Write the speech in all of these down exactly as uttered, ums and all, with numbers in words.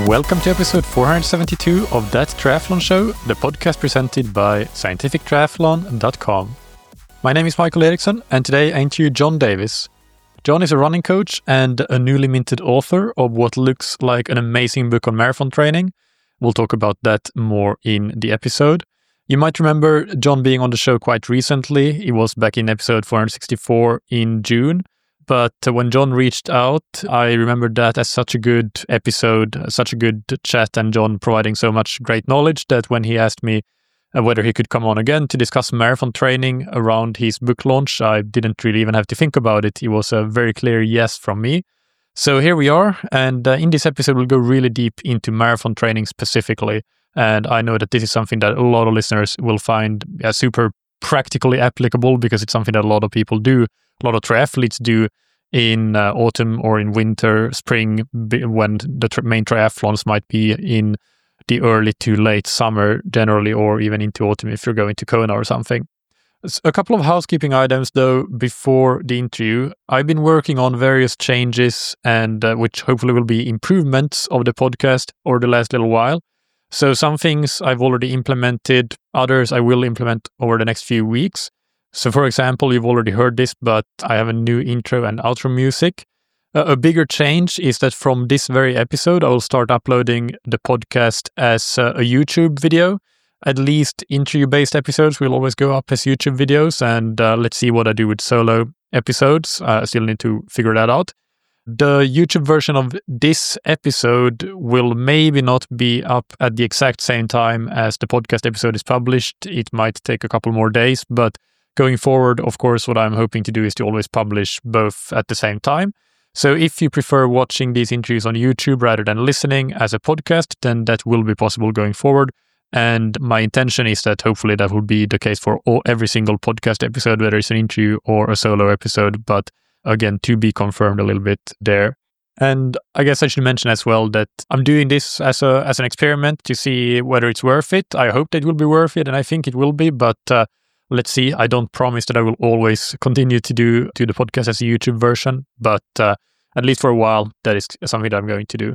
Welcome to episode four hundred seventy-two of That Triathlon Show, the podcast presented by scientific triathlon dot com. My name is Michael Eriksson, and today I interview John Davis. John is a running coach and a newly minted author of what looks like an amazing book on marathon training. We'll talk about that more in the episode. You might remember John being on the show quite recently. He was back in episode four hundred sixty-four in June. But when John reached out, I remembered that as such a good episode, such a good chat, and John providing so much great knowledge that when he asked me whether he could come on again to discuss marathon training around his book launch, I didn't really even have to think about it. It was a very clear yes from me. So here we are, and uh, in this episode we'll go really deep into marathon training specifically. And I know that this is something that a lot of listeners will find uh, super practically applicable because it's something that a lot of people do. A lot of triathletes do in uh, autumn or in winter, spring, when the tri- main triathlons might be in the early to late summer generally, or even into autumn if you're going to Kona or something. A couple of housekeeping items though before the interview. I've been working on various changes and uh, which hopefully will be improvements of the podcast over the last little while. So some things I've already implemented, others I will implement over the next few weeks. So for example, you've already heard this, but I have a new intro and outro music. Uh, a bigger change is that from this very episode, I will start uploading the podcast as uh, a YouTube video. At least interview-based episodes will always go up as YouTube videos, and uh, let's see what I do with solo episodes. Uh, I still need to figure that out. The YouTube version of this episode will maybe not be up at the exact same time as the podcast episode is published. It might take a couple more days, but going forward, of course, what I'm hoping to do is to always publish both at the same time. So if you prefer watching these interviews on YouTube rather than listening as a podcast, then that will be possible going forward. And my intention is that hopefully that will be the case for all, every single podcast episode, whether it's an interview or a solo episode. But again, to be confirmed a little bit there. And I guess I should mention as well that I'm doing this as a as an experiment to see whether it's worth it. I hope that it will be worth it, and I think it will be, but uh, let's see. I don't promise that I will always continue to do to the podcast as a YouTube version, but uh, at least for a while, that is something that I'm going to do.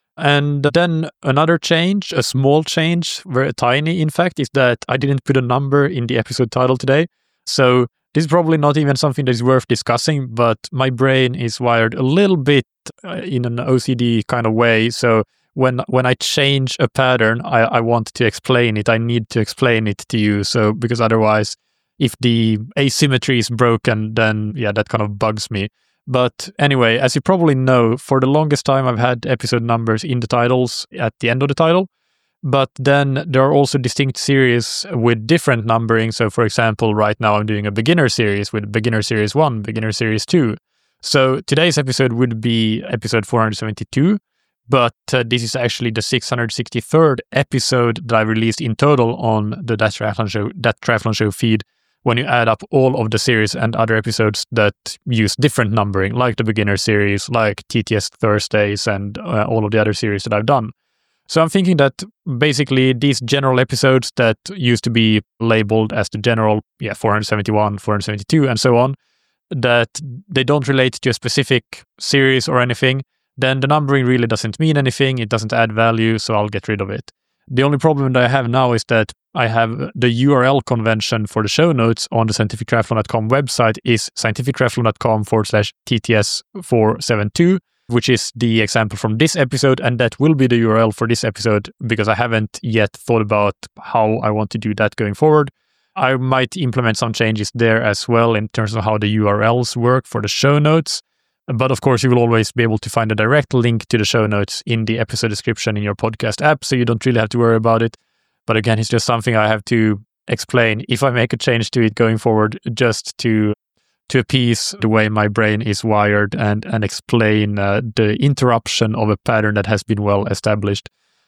And then another change, a small change, very tiny in fact, is that I didn't put a number in the episode title today. So this is probably not even something that is worth discussing, but my brain is wired a little bit uh, in an O C D kind of way. So when when I change a pattern, I, I want to explain it. I need to explain it to you. So because otherwise, if the asymmetry is broken, then yeah, that kind of bugs me. But anyway, as you probably know, for the longest time, I've had episode numbers in the titles at the end of the title. But then there are also distinct series with different numbering. So for example, right now I'm doing a beginner series with beginner series one, beginner series two. So today's episode would be episode four hundred seventy-two. But uh, this is actually the six hundred sixty-third episode that I released in total on the That Triathlon Show, That Triathlon Show feed when you add up all of the series and other episodes that use different numbering, like the beginner series, like T T S Thursdays, and uh, all of the other series that I've done. So I'm thinking that basically these general episodes that used to be labeled as the general, yeah, four hundred seventy-one, four hundred seventy-two, and so on, that they don't relate to a specific series or anything, then the numbering really doesn't mean anything, it doesn't add value, so I'll get rid of it. The only problem that I have now is that I have the U R L convention for the show notes on the scientific triathlon dot com website is scientific triathlon dot com forward slash T T S four seventy-two, which is the example from this episode, and that will be the U R L for this episode because I haven't yet thought about how I want to do that going forward. I might implement some changes there as well in terms of how the U R Ls work for the show notes. But of course, you will always be able to find a direct link to the show notes in the episode description in your podcast app, so you don't really have to worry about it. But again, it's just something I have to explain if I make a change to it going forward, just to to appease the way my brain is wired and, and explain uh, the interruption of a pattern that has been well established.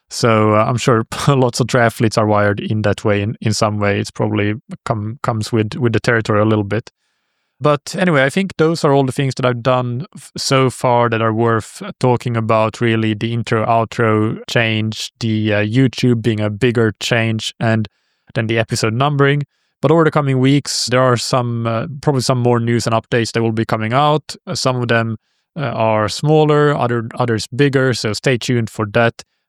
So uh, I'm sure lots of triathletes are wired in that way in, in some way. It's probably come, comes with, with the territory a little bit. But anyway, I think those are all the things that I've done f- so far that are worth talking about, really. The intro, outro change, the uh, YouTube being a bigger change, and then the episode numbering. But over the coming weeks, there are some, uh, probably some more news and updates that will be coming out. Uh, some of them uh, are smaller, other others bigger, so stay tuned for that.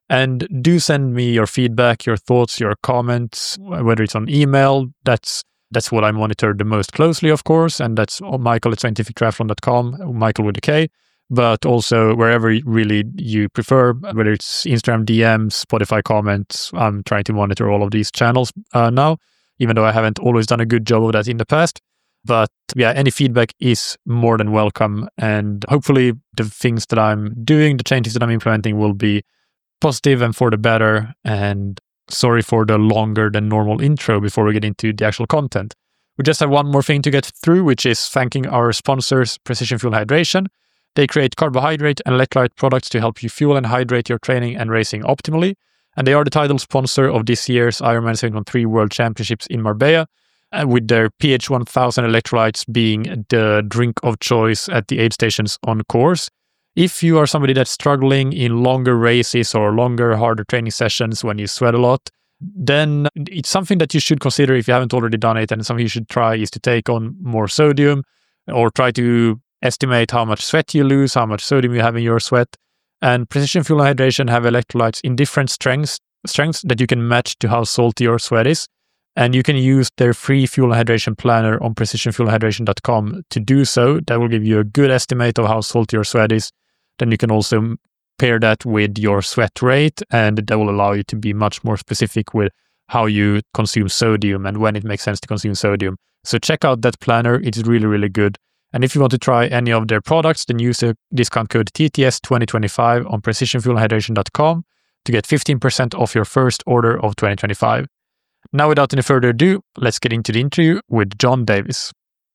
And do send me your feedback, your thoughts, your comments, whether it's on email. That's that's what I monitor the most closely, of course. And that's Michael at scientific triathlon dot com, Michael with a K. But also wherever really you prefer, whether it's Instagram D Ms, Spotify comments. I'm trying to monitor all of these channels uh, now, even though I haven't always done a good job of that in the past. But yeah, any feedback is more than welcome. And hopefully the things that I'm doing, the changes that I'm implementing will be positive and for the better. And sorry for the longer than normal intro before we get into the actual content. We just have one more thing to get through, which is thanking our sponsors, Precision Fuel Hydration. They create carbohydrate and electrolyte products to help you fuel and hydrate your training and racing optimally. And they are the title sponsor of this year's Ironman seven one three World Championships in Marbella, uh, with their P H one thousand electrolytes being the drink of choice at the aid stations on course. If you are somebody that's struggling in longer races or longer, harder training sessions when you sweat a lot, then it's something that you should consider if you haven't already done it. And something you should try is to take on more sodium, or try to estimate how much sweat you lose, how much sodium you have in your sweat. And Precision Fuel and Hydration have electrolytes in different strengths, strengths that you can match to how salty your sweat is. And you can use their free fuel and hydration planner on precision fuel and hydration dot com to do so. That will give you a good estimate of how salty your sweat is. Then you can also pair that with your sweat rate, and that will allow you to be much more specific with how you consume sodium and when it makes sense to consume sodium. So check out that planner. It's really, really good. And if you want to try any of their products, then use the discount code T T S twenty twenty-five on precision fuel and hydration dot com to get fifteen percent off your first order of twenty twenty-five. Now, without any further ado, let's get into the interview with John Davis.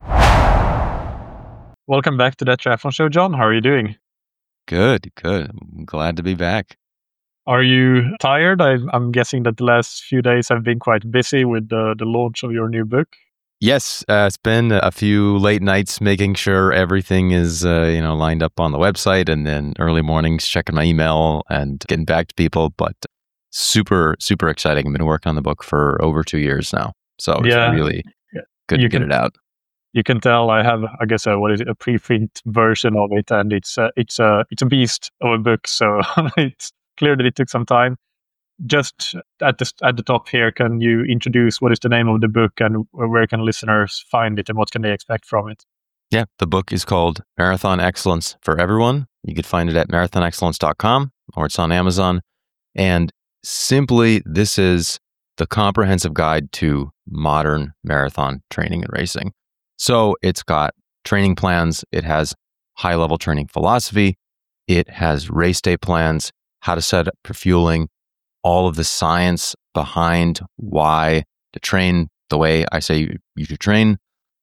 Welcome back to That Triathlon Show, John. How are you doing? Good, good. I'm glad to be back. Are you tired? I, I'm guessing that the last few days have been quite busy with the, the launch of your new book. Yes, uh, it's been a few late nights making sure everything is uh, you know lined up on the website, and then early mornings checking my email and getting back to people. But super, super exciting. I've been working on the book for over two years now, so it's yeah. really good you to get can, it out. You can tell I have, I guess, a, what is it, a preprint version of it, and it's a, it's a it's a beast of a book. So it's clear that it took some time. Just at the at the top here, can you introduce what is the name of the book and where can listeners find it and what can they expect from it? Yeah, the book is called Marathon Excellence for Everyone. You can find it at marathon excellence dot com, or it's on Amazon. And simply, this is the comprehensive guide to modern marathon training and racing. So it's got training plans, it has high-level training philosophy, it has race day plans, how to set up for fueling, all of the science behind why to train the way I say you, you should train,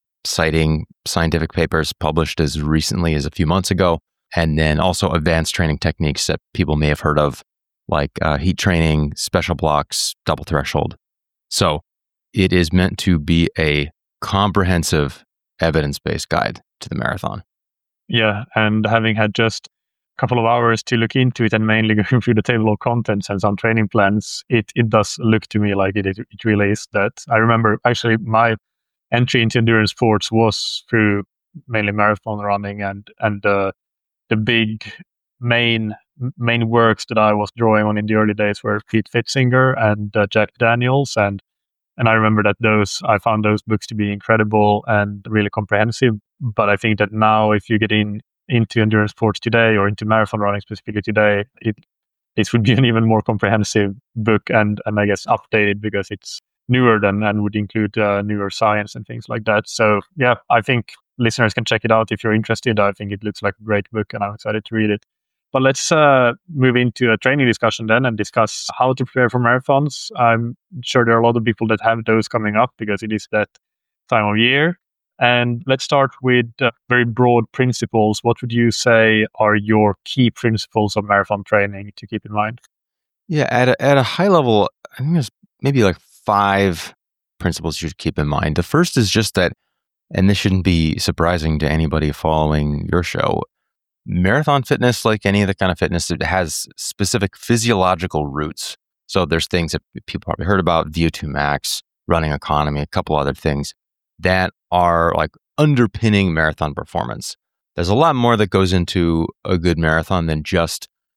citing scientific papers published as recently as a few months ago, and then also advanced training techniques that people may have heard of, like uh, heat training, special blocks, double threshold. So it is meant to be a comprehensive evidence-based guide to the marathon. Yeah, and having had just couple of hours to look into it and mainly going through the table of contents and some training plans, it it does look to me like it it, it really is that. I remember actually my entry into endurance sports was through mainly marathon running, and and uh, the big main main works that I was drawing on in the early days were Pete Fitzinger and uh, Jack Daniels, and and I remember that those I found those books to be incredible and really comprehensive. But I think that now if you get in into endurance sports today or into marathon running specifically today, it this would be an even more comprehensive book and and I guess updated because it's newer than and would include uh, newer science and things like that. So yeah, I think listeners can check it out if you're interested. I think it looks like a great book and I'm excited to read it. But let's uh, move into a training discussion then and discuss how to prepare for marathons. I'm sure there are a lot of people that have those coming up because it is that time of year. And let's start with uh, very broad principles. What would you say are your key principles of marathon training to keep in mind? Yeah, at a, at a high level, I think there's maybe like five principles you should keep in mind. The first is just that, and this shouldn't be surprising to anybody following your show, marathon fitness, like any other kind of fitness, it has specific physiological roots. So there's things that people probably heard about, V O two max, running economy, a couple other things that are like underpinning marathon performance. There's a lot more that goes into a good marathon than just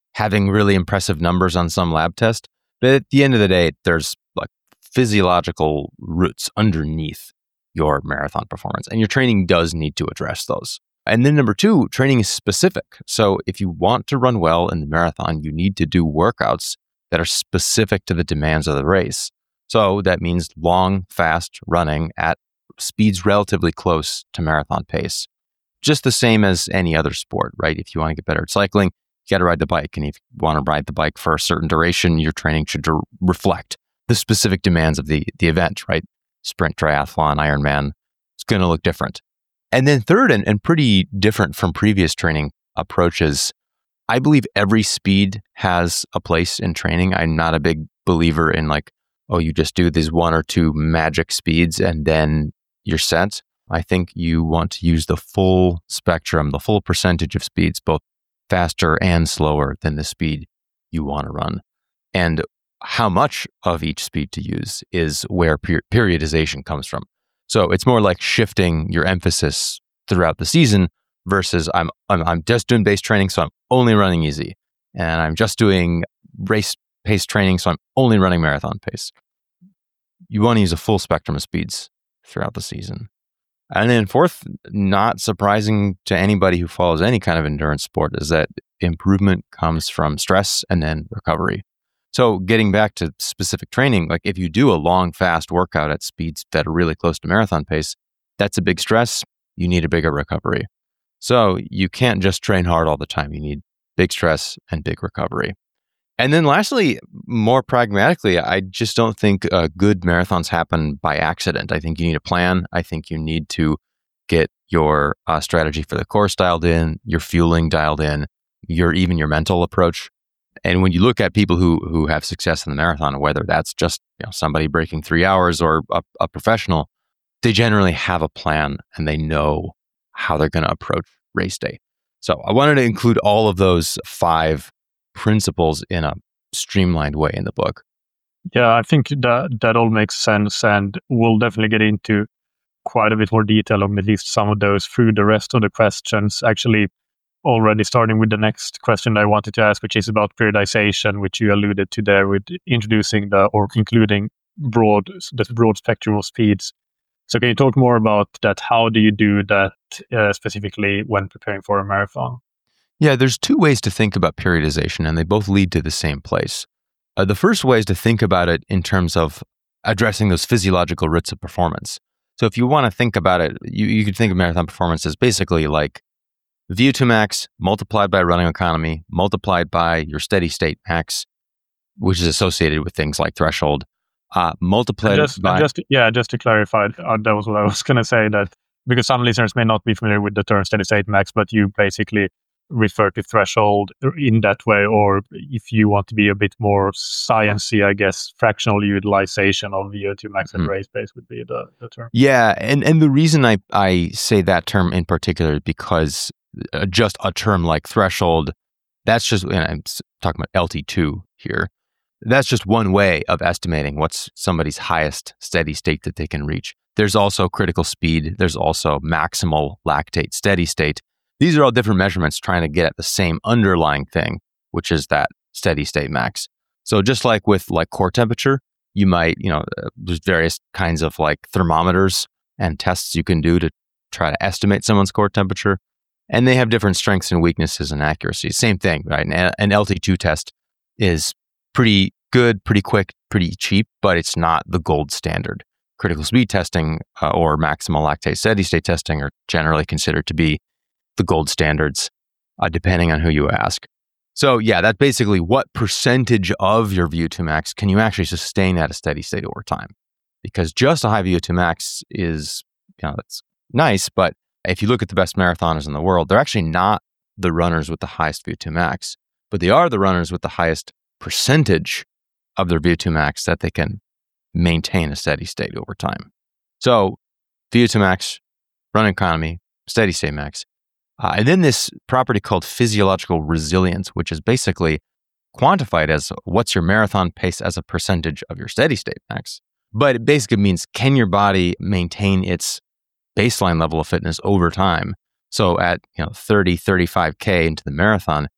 having really impressive numbers on some lab test. But at the end of the day, there's like physiological roots underneath your marathon performance, and your training does need to address those. And then number two, training is specific. So if you want to run well in the marathon, you need to do workouts that are specific to the demands of the race. So that means long, fast running at speeds relatively close to marathon pace. Just the same as any other sport, right? If you want to get better at cycling, you got to ride the bike. And if you want to ride the bike for a certain duration, your training should de- reflect the specific demands of the, the event, right? Sprint, triathlon, Ironman, it's going to look different. And then third, and, and pretty different from previous training approaches, I believe every speed has a place in training. I'm not a big believer in like, oh, you just do these one or two magic speeds and then you're set. I think you want to use the full spectrum, the full percentage of speeds, both faster and slower than the speed you want to run. And how much of each speed to use is where per- periodization comes from. So it's more like shifting your emphasis throughout the season versus I'm, I'm I'm just doing base training, so I'm only running easy. And I'm just doing race pace training, so I'm only running marathon pace. You want to use a full spectrum of speeds throughout the season. And then fourth, not surprising to anybody who follows any kind of endurance sport, is that improvement comes from stress and then recovery. So getting back to specific training, like if you do a long, fast workout at speeds that are really close to marathon pace, that's a big stress. You need a bigger recovery. So you can't just train hard all the time. You need big stress and big recovery. And then lastly, more pragmatically, I just don't think uh, good marathons happen by accident. I think you need a plan. I think you need to get your uh, strategy for the course dialed in, your fueling dialed in, your even your mental approach. And when you look at people who who have success in the marathon, whether that's just you know, somebody breaking three hours or a, a professional, they generally have a plan and they know how they're going to approach race day. So I wanted to include all of those five principles in a streamlined way in the book. Yeah, I think that that all makes sense, and we'll definitely get into quite a bit more detail on at least some of those through the rest of the questions. Actually, already starting with the next question I wanted to ask, which is about periodization, which you alluded to there with introducing the or including broad the broad spectrum of speeds. So can you talk more about that? How do you do that uh, specifically when preparing for a marathon? Yeah, there's two ways to think about periodization, and they both lead to the same place. Uh, the first way is to think about it in terms of addressing those physiological roots of performance. So if you want to think about it, you, you could think of marathon performance as basically like V O two max multiplied by running economy, multiplied by your steady state max, which is associated with things like threshold, uh, multiplied just, by... Just, yeah, just to clarify, uh, that was what I was going to say, that because some listeners may not be familiar with the term steady state max, but you basically refer to threshold in that way, or if you want to be a bit more sciencey, I guess, fractional utilization of V O two max at mm-hmm. race pace would be the, the term. Yeah, and, and the reason I, I say that term in particular is because uh, just a term like threshold, that's just, and I'm talking about L T two here, that's just one way of estimating what's somebody's highest steady state that they can reach. There's also critical speed, there's also maximal lactate steady state. These are all different measurements trying to get at the same underlying thing, which is that steady state max. So just like with like core temperature, you might, you know, uh, there's various kinds of like thermometers and tests you can do to try to estimate someone's core temperature. And they have different strengths and weaknesses and accuracies. Same thing, right? An, an L T two test is pretty good, pretty quick, pretty cheap, but it's not the gold standard. Critical speed testing uh, or maximal lactate steady state testing are generally considered to be the gold standards, uh, depending on who you ask. So yeah, that's basically what percentage of your V O two max can you actually sustain at a steady state over time? Because just a high V O two max is, you know, it's nice, but if you look at the best marathoners in the world, they're actually not the runners with the highest V O two max, but they are the runners with the highest percentage of their V O two max that they can maintain a steady state over time. So V O two max, run economy, steady state max. Uh, and then this property called physiological resilience, which is basically quantified as what's your marathon pace as a percentage of your steady state max. But it basically means, can your body maintain its baseline level of fitness over time? So at, you know, thirty, thirty-five K into the marathon,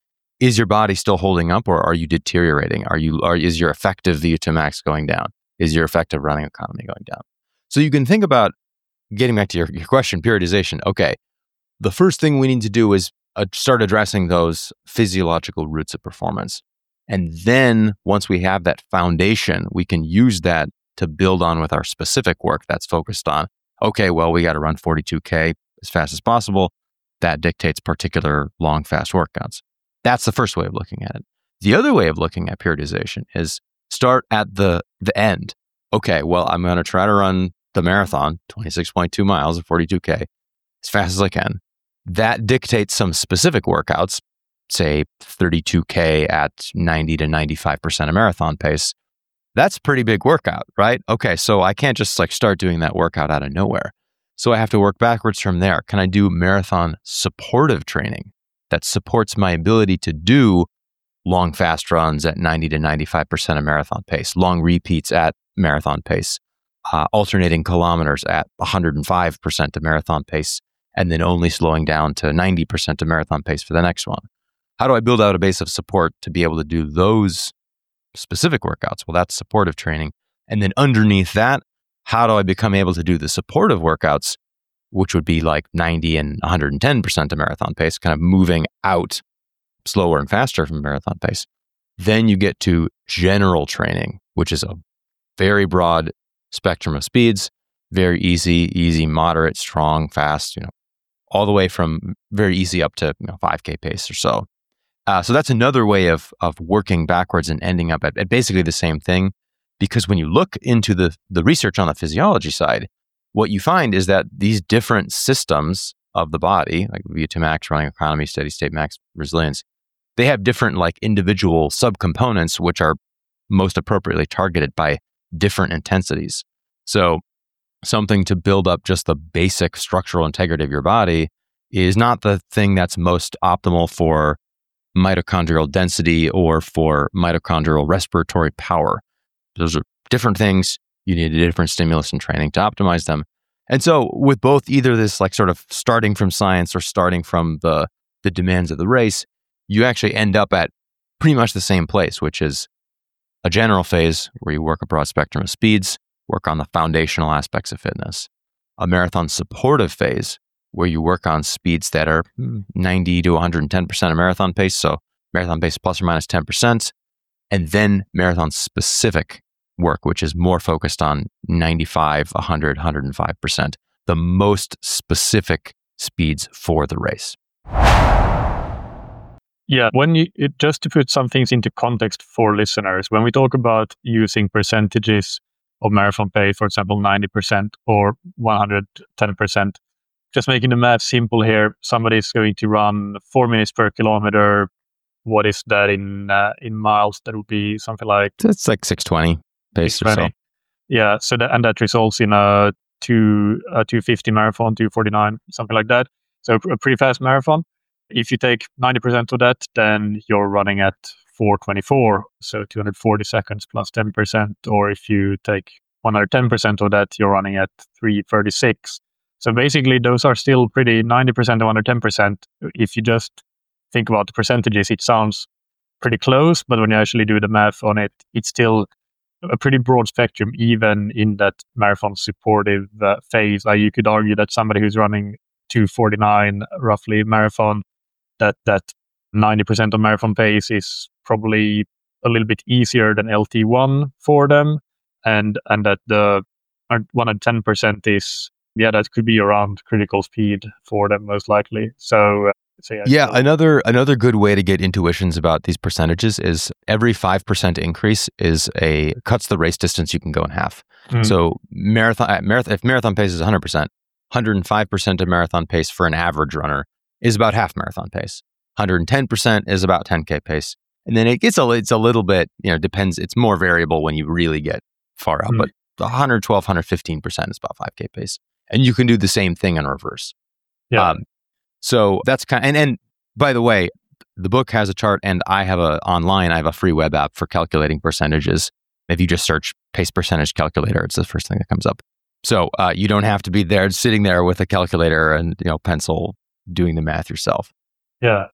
is your body still holding up, or are you deteriorating? Are you, are, is your effective V O two max going down? Is your effective running economy going down? So you can think about, getting back to your, your question, periodization. Okay, the first thing we need to do is uh, start addressing those physiological roots of performance. And then once we have that foundation, we can use that to build on with our specific work that's focused on, okay, well, we got to run forty-two K as fast as possible. That dictates particular long, fast workouts. That's the first way of looking at it. The other way of looking at periodization is start at the, the end. Okay, well, I'm going to try to run the marathon, twenty-six point two miles at forty-two K, as fast as I can. That dictates some specific workouts, say thirty-two K at ninety to ninety-five percent of marathon pace. That's a pretty big workout, right? Okay, so I can't just like start doing that workout out of nowhere. So I have to work backwards from there. Can I do marathon supportive training that supports my ability to do long, fast runs at ninety to ninety-five percent of marathon pace, long repeats at marathon pace, uh, alternating kilometers at one hundred five percent of marathon pace, and then only slowing down to ninety percent of marathon pace for the next one? How do I build out a base of support to be able to do those specific workouts? Well, that's supportive training. And then underneath that, how do I become able to do the supportive workouts, which would be like ninety and one hundred ten percent of marathon pace, kind of moving out slower and faster from marathon pace? Then you get to general training, which is a very broad spectrum of speeds, very easy, easy, moderate, strong, fast, you know, all the way from very easy up to, you know, five K pace or so. Uh, so that's another way of of working backwards and ending up at, at basically the same thing. Because when you look into the, the research on the physiology side, what you find is that these different systems of the body, like V O two max, running economy, steady state max, resilience, they have different like individual subcomponents, which are most appropriately targeted by different intensities. So something to build up just the basic structural integrity of your body is not the thing that's most optimal for mitochondrial density or for mitochondrial respiratory power. Those are different things. You need a different stimulus and training to optimize them. And so with both either this like sort of starting from science or starting from the, the demands of the race, you actually end up at pretty much the same place, which is a general phase where you work a broad spectrum of speeds, work on the foundational aspects of fitness. A marathon supportive phase where you work on speeds that are ninety to one hundred ten percent of marathon pace. So marathon pace plus or minus ten percent. And then marathon specific work, which is more focused on ninety-five, one hundred, one hundred five percent, the most specific speeds for the race. Yeah, when you it, just to put some things into context for listeners, when we talk about using percentages of marathon pace, for example, ninety percent or one hundred ten percent, just making the math simple here, somebody's going to run four minutes per kilometer. What is that in uh, in miles? That would be something like it's like six twenty pace or so. Yeah, so that and that results in a two a two fifty marathon, two forty-nine, something like that. So a pretty fast marathon. If you take ninety percent of that, then you're running at four twenty-four, so two hundred forty seconds plus ten percent. Or if you take one hundred ten percent of that, you're running at three thirty-six. So basically, those are still pretty ninety percent or one hundred ten percent. If you just think about the percentages, it sounds pretty close, but when you actually do the math on it, it's still a pretty broad spectrum, even in that marathon supportive uh, phase. Like you could argue that somebody who's running two forty-nine roughly marathon, that that ninety percent of marathon pace is probably a little bit easier than L T one for them, and and that the one hundred ten percent is, yeah, that could be around critical speed for them most likely. So, uh, so yeah, yeah so. another another good way to get intuitions about these percentages is every five percent increase is a cuts the race distance you can go in half. Mm. So marathon, marathon if marathon pace is one hundred percent, one hundred five percent of marathon pace for an average runner is about half marathon pace. one hundred ten percent is about ten K pace. And then it gets a, it's a little bit, you know, depends. It's more variable when you really get far out, mm. but one hundred twelve, one hundred fifteen percent is about five K pace. And you can do the same thing in reverse. Yeah. Um, so that's kind of, and, and by the way, the book has a chart and I have a, online, I have a free web app for calculating percentages. If you just search pace percentage calculator, it's the first thing that comes up. So uh, you don't have to be there sitting there with a calculator and, you know, pencil doing the math yourself. Yeah.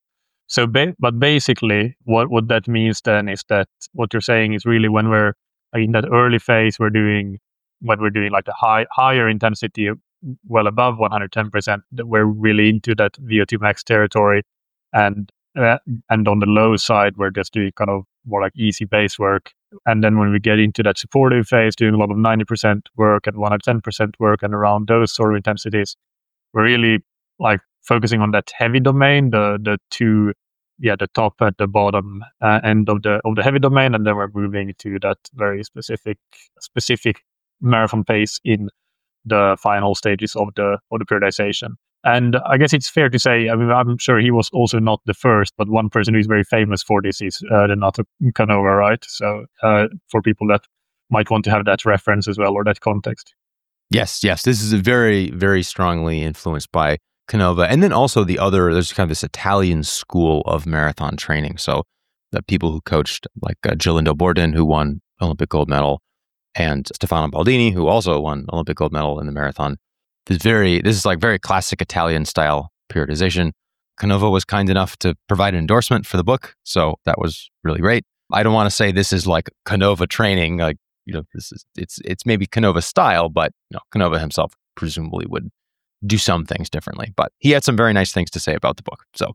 So, ba- but basically, what, what that means then is that what you're saying is really when we're in that early phase, we're doing when we're doing like the high higher intensity, well above one hundred ten percent, that we're really into that V O two max territory, and uh, and on the low side, we're just doing kind of more like easy base work. And then when we get into that supportive phase, doing a lot of ninety percent work and one hundred ten percent work and around those sort of intensities, we're really like focusing on that heavy domain, the the two, yeah, the top and the bottom uh, end of the of the heavy domain, and then we're moving to that very specific specific marathon pace in the final stages of the of the periodization. And I guess it's fair to say, I mean, I'm sure he was also not the first, but one person who's very famous for this is uh, Renato Canova, right? So uh, for people that might want to have that reference as well, or that context. Yes, yes. This is a very, very strongly influenced by Canova. And then also the other, there's kind of this Italian school of marathon training. So the people who coached, like uh, Gilindo Bordin, who won Olympic gold medal, and Stefano Baldini, who also won Olympic gold medal in the marathon. This very, this is like very classic Italian style periodization. Canova was kind enough to provide an endorsement for the book, so that was really great. I don't want to say this is like Canova training, like, you know, this is it's it's maybe Canova style, but you know, Canova himself presumably would do some things differently. But he had some very nice things to say about the book, so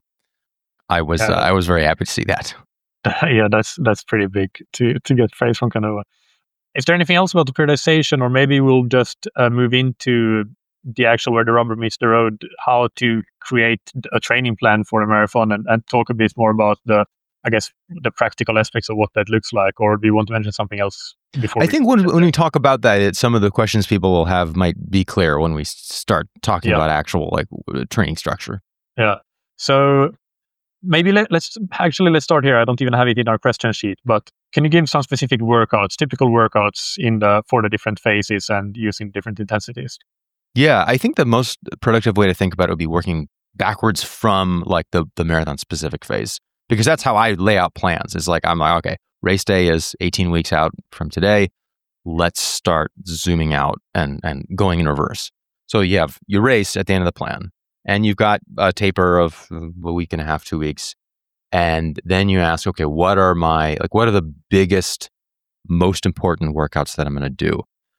I was uh, I was very happy to see that. Yeah, that's that's pretty big to to get praise from Canova. Is there anything else about the periodization, or maybe we'll just uh, move into the actual where the rubber meets the road, how to create a training plan for a marathon, and, and talk a bit more about the, I guess, the practical aspects of what that looks like? Or do you want to mention something else before? I think when, when we talk about that, it, some of the questions people will have might be clear when we start talking yeah. about actual like training structure. Yeah. So maybe let, let's actually let's start here. I don't even have it in our question sheet, but can you give some specific workouts, typical workouts in the for the different phases and using different intensities? Yeah, I think the most productive way to think about it would be working backwards from like the, the marathon specific phase, because that's how I lay out plans. It's like, I'm like, okay, race day is eighteen weeks out from today. Let's start zooming out and, and going in reverse. So you have your race at the end of the plan, and you've got a taper of a week and a half, two weeks. And then you ask, okay, what are my, like, what are the biggest, most important workouts that I'm going to do?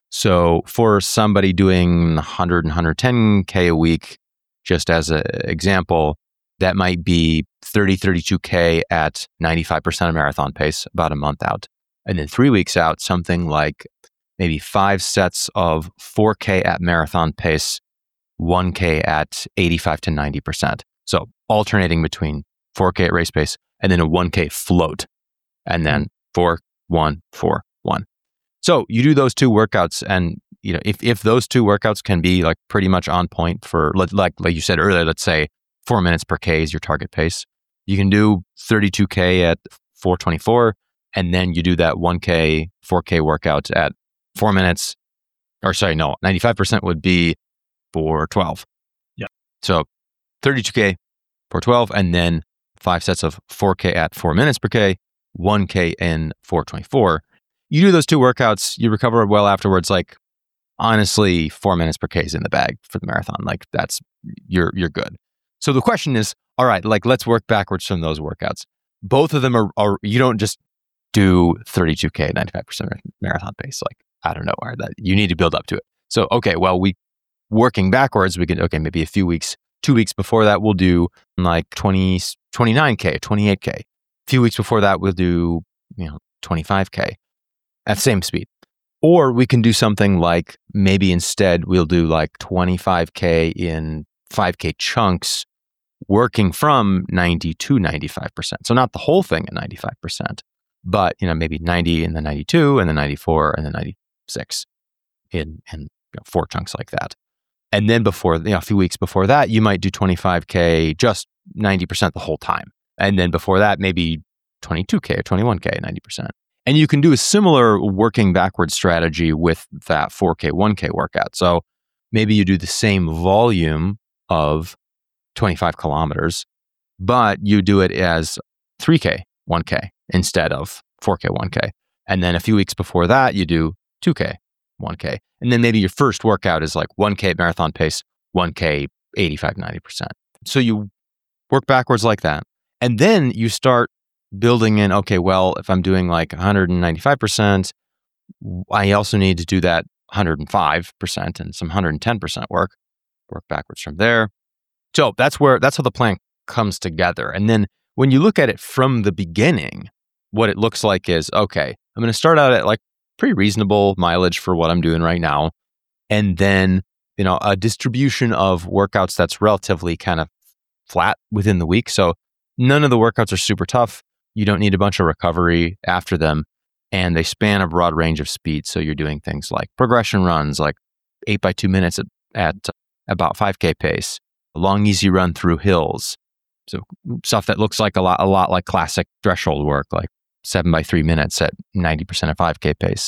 So for somebody doing one hundred and one hundred ten K a week, just as an example, that might be thirty, thirty-two K at ninety-five percent of marathon pace, about a month out. And then three weeks out, something like maybe five sets of four K at marathon pace, one K at eighty-five to ninety percent. So alternating between four K at race pace and then a one K float, and then four, one, four, one. So you do those two workouts, and you know if, if those two workouts can be like pretty much on point for like like you said earlier, let's say four minutes per K is your target pace. You can do thirty-two K at four twenty-four, and then you do that one K, four K workout at four minutes. Or sorry, no, ninety-five percent would be four twelve. Yeah. So thirty-two K, four twelve, and then five sets of four K at four minutes per K, one K in four twenty-four. You do those two workouts, you recover well afterwards. Like, honestly, four minutes per K is in the bag for the marathon. Like, that's, you're you're good. So the question is, all right, like, let's work backwards from those workouts. Both of them are, are you don't just do thirty-two K, ninety-five percent marathon pace. Like, I don't know where that, you need to build up to it. So, okay, well, we, working backwards, we could, okay, maybe a few weeks, two weeks before that, we'll do like twenty, twenty-nine K, twenty-eight K. A few weeks before that, we'll do, you know, twenty-five K. At the same speed. Or we can do something like maybe instead we'll do like twenty-five K in five K chunks, working from ninety to ninety-five percent. So not the whole thing at ninety-five percent, but you know maybe ninety and then ninety-two and then ninety-four and then ninety-six in, in you know, four chunks like that. And then before, you know, a few weeks before that, you might do twenty-five K just ninety percent the whole time. And then before that, maybe twenty-two K or twenty-one K, ninety percent. And you can do a similar working backwards strategy with that four K, one K workout. So maybe you do the same volume of twenty-five kilometers, but you do it as three K, one K instead of four K, one K. And then a few weeks before that, you do two K, one K. And then maybe your first workout is like one K marathon pace, one K, eighty-five, ninety percent. So you work backwards like that. And then you start building in, okay, well, if I'm doing like one hundred ninety-five percent, I also need to do that one hundred five percent and some one hundred ten percent work, work backwards from there. So that's where, that's how the plan comes together. And then when you look at it from the beginning, what it looks like is, okay, I'm going to start out at like pretty reasonable mileage for what I'm doing right now. And then, you know, a distribution of workouts that's relatively kind of flat within the week. So none of the workouts are super tough. You don't need a bunch of recovery after them. And they span a broad range of speeds. So you're doing things like progression runs, like eight by two minutes at, at about five K pace, a long, easy run through hills. So stuff that looks like a lot, a lot like classic threshold work, like seven by three minutes at ninety percent of five K pace.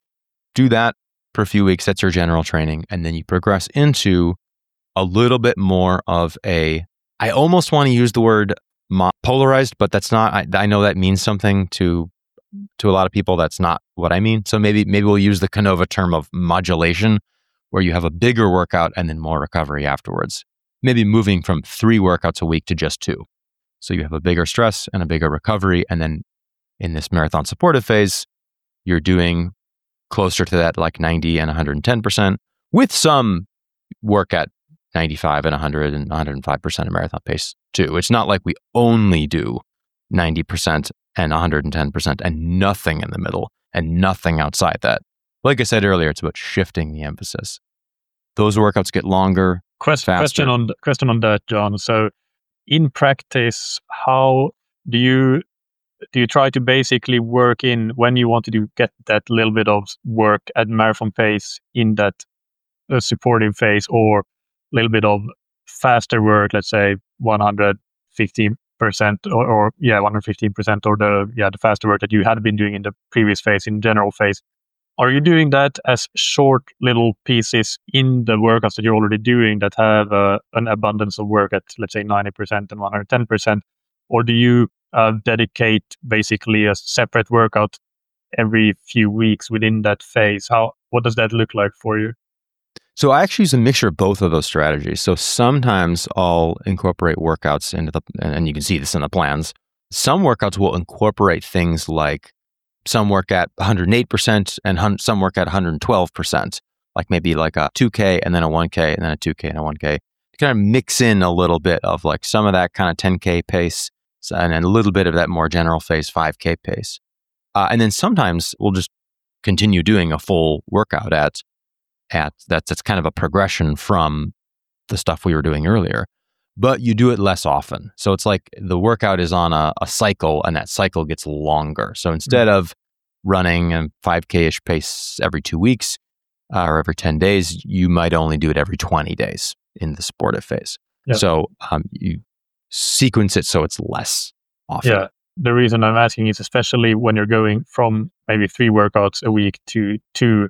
Do that for a few weeks. That's your general training. And then you progress into a little bit more of a, I almost want to use the word mo- polarized, but that's not, I, I know that means something to, to a lot of people. That's not what I mean. So maybe, maybe we'll use the Canova term of modulation, where you have a bigger workout and then more recovery afterwards. Maybe moving from three workouts a week to just two. So you have a bigger stress and a bigger recovery. And then in this marathon supportive phase, you're doing closer to that like ninety and one hundred ten percent with some work at ninety-five and one hundred and one hundred five percent of marathon pace too. It's not like we only do ninety percent and one hundred ten percent and nothing in the middle and nothing outside that. Like I said earlier, it's about shifting the emphasis. Those workouts get longer, Question, faster. question on question on that, John. So in practice, how do you do you try to basically work in when you want to do get that little bit of work at marathon pace in that uh, supportive phase, or a little bit of faster work, let's say one hundred fifteen percent or, or yeah, one hundred fifteen percent, or the yeah the faster work that you had been doing in the previous phase, in general phase? Are you doing that as short little pieces in the workouts that you're already doing that have uh, an abundance of work at, let's say, ninety percent and one hundred ten percent? Or do you uh, dedicate basically a separate workout every few weeks within that phase? How what does that look like for you? So I actually use a mixture of both of those strategies. So sometimes I'll incorporate workouts into the, and you can see this in the plans. Some workouts will incorporate things like some work at one hundred eight percent and some work at one hundred twelve percent, like maybe like a two K and then a one K and then a two K and a one K. You kind of mix in a little bit of like some of that kind of ten K pace and then a little bit of that more general phase five K pace. Uh, and then sometimes we'll just continue doing a full workout at, at that's, that's kind of a progression from the stuff we were doing earlier. But you do it less often. So it's like the workout is on a, a cycle and that cycle gets longer. So instead mm-hmm. of running a five K-ish pace every two weeks uh, or every ten days, you might only do it every twenty days in the supportive phase. Yeah. So um, you sequence it so it's less often. Yeah. The reason I'm asking is especially when you're going from maybe three workouts a week to two,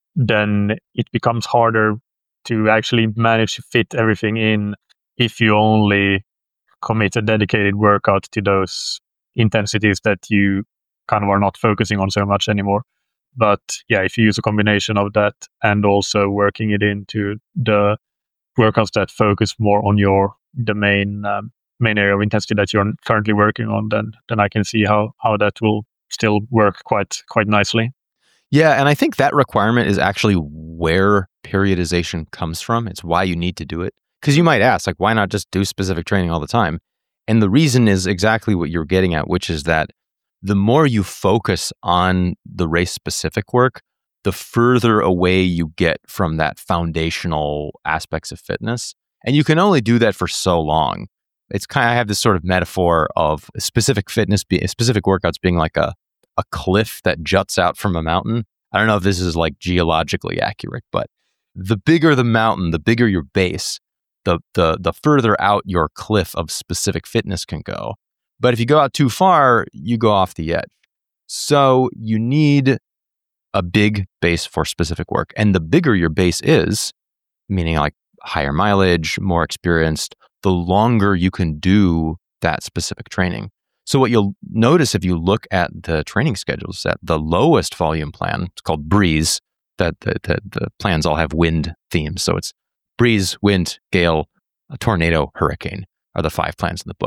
then it becomes harder to actually manage to fit everything in if you only commit a dedicated workout to those intensities that you kind of are not focusing on so much anymore. But yeah, if you use a combination of that and also working it into the workouts that focus more on your the main um, main area of intensity that you're currently working on, then then I can see how how that will still work quite quite nicely. Yeah, and I think that requirement is actually where periodization comes from. It's why you need to do it. Because you might ask, like, why not just do specific training all the time? And the reason is exactly what you're getting at, which is that the more you focus on the race-specific work, the further away you get from that foundational aspects of fitness. And you can only do that for so long. It's kind of, I have this sort of metaphor of specific fitness, be, specific workouts being like a, a cliff that juts out from a mountain. I don't know if this is like geologically accurate, but the bigger the mountain, the bigger your base, the the the further out your cliff of specific fitness can go. But if you go out too far, you go off the edge. So you need a big base for specific work. And the bigger your base is, meaning like higher mileage, more experienced, the longer you can do that specific training. So what you'll notice if you look at the training schedules, that the lowest volume plan, it's called Breeze, that the, the, the plans all have wind themes. So it's breeze, wind, gale, a tornado, hurricane are the five plans in the book.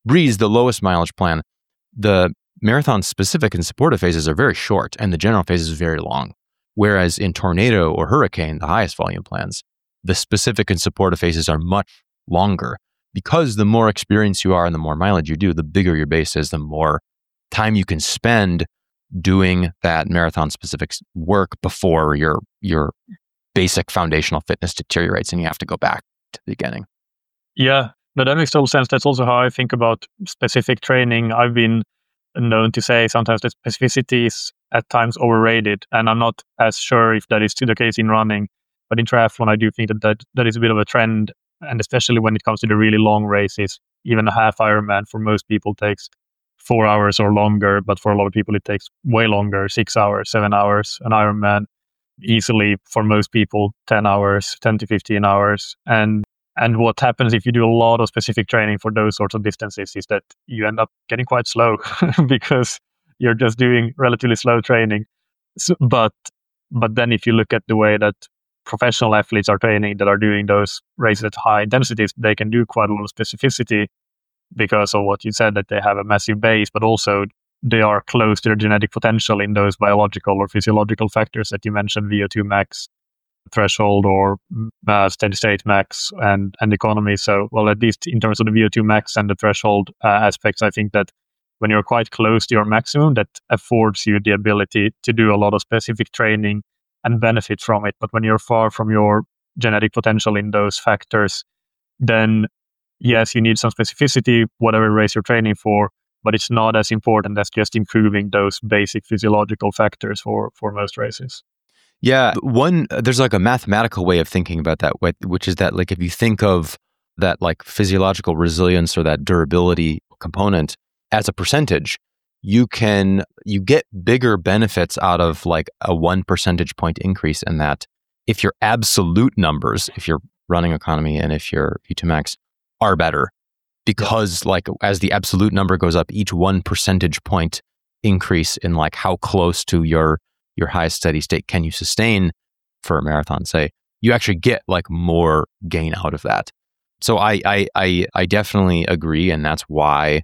Breeze, the lowest mileage plan, the marathon specific and supportive phases are very short and the general phase is very long. Whereas in Tornado or Hurricane, the highest volume plans, the specific and supportive phases are much longer because the more experience you are and the more mileage you do, the bigger your base is, the more time you can spend doing that marathon specific work before your your basic foundational fitness deteriorates and you have to go back to the beginning. Yeah, no, that makes total sense. That's also how I think about specific training. I've been known to say sometimes that specificity is at times overrated, and I'm not as sure if that is still the case in running. But in triathlon, I do think that, that that is a bit of a trend, and especially when it comes to the really long races, even a half Ironman for most people takes four hours or longer, but for a lot of people it takes way longer, six hours, seven hours. An Ironman easily for most people ten hours, ten to fifteen hours, and And what happens if you do a lot of specific training for those sorts of distances is that you end up getting quite slow because you're just doing relatively slow training. So, but but then if you look at the way that professional athletes are training that are doing those races at high intensities, they can do quite a lot of specificity because of what you said, that they have a massive base, but also they are close to their genetic potential in those biological or physiological factors that you mentioned, V O two max threshold or uh, steady state max and, and economy. So, well, at least in terms of the V O two max and the threshold uh, aspects, I think that when you're quite close to your maximum, that affords you the ability to do a lot of specific training and benefit from it. But when you're far from your genetic potential in those factors, then yes, you need some specificity, whatever race you're training for, but it's not as important as just improving those basic physiological factors for, for most races. Yeah, one, there's like a mathematical way of thinking about that, which is that like if you think of that like physiological resilience or that durability component as a percentage, you can, you get bigger benefits out of like a one percentage point increase in that if your absolute numbers, if your running economy and if your V two max are better, because yeah. like as the absolute number goes up, each one percentage point increase in like how close to your your highest steady state can you sustain for a marathon, say, you actually get like more gain out of that. So I I I, I definitely agree, and that's why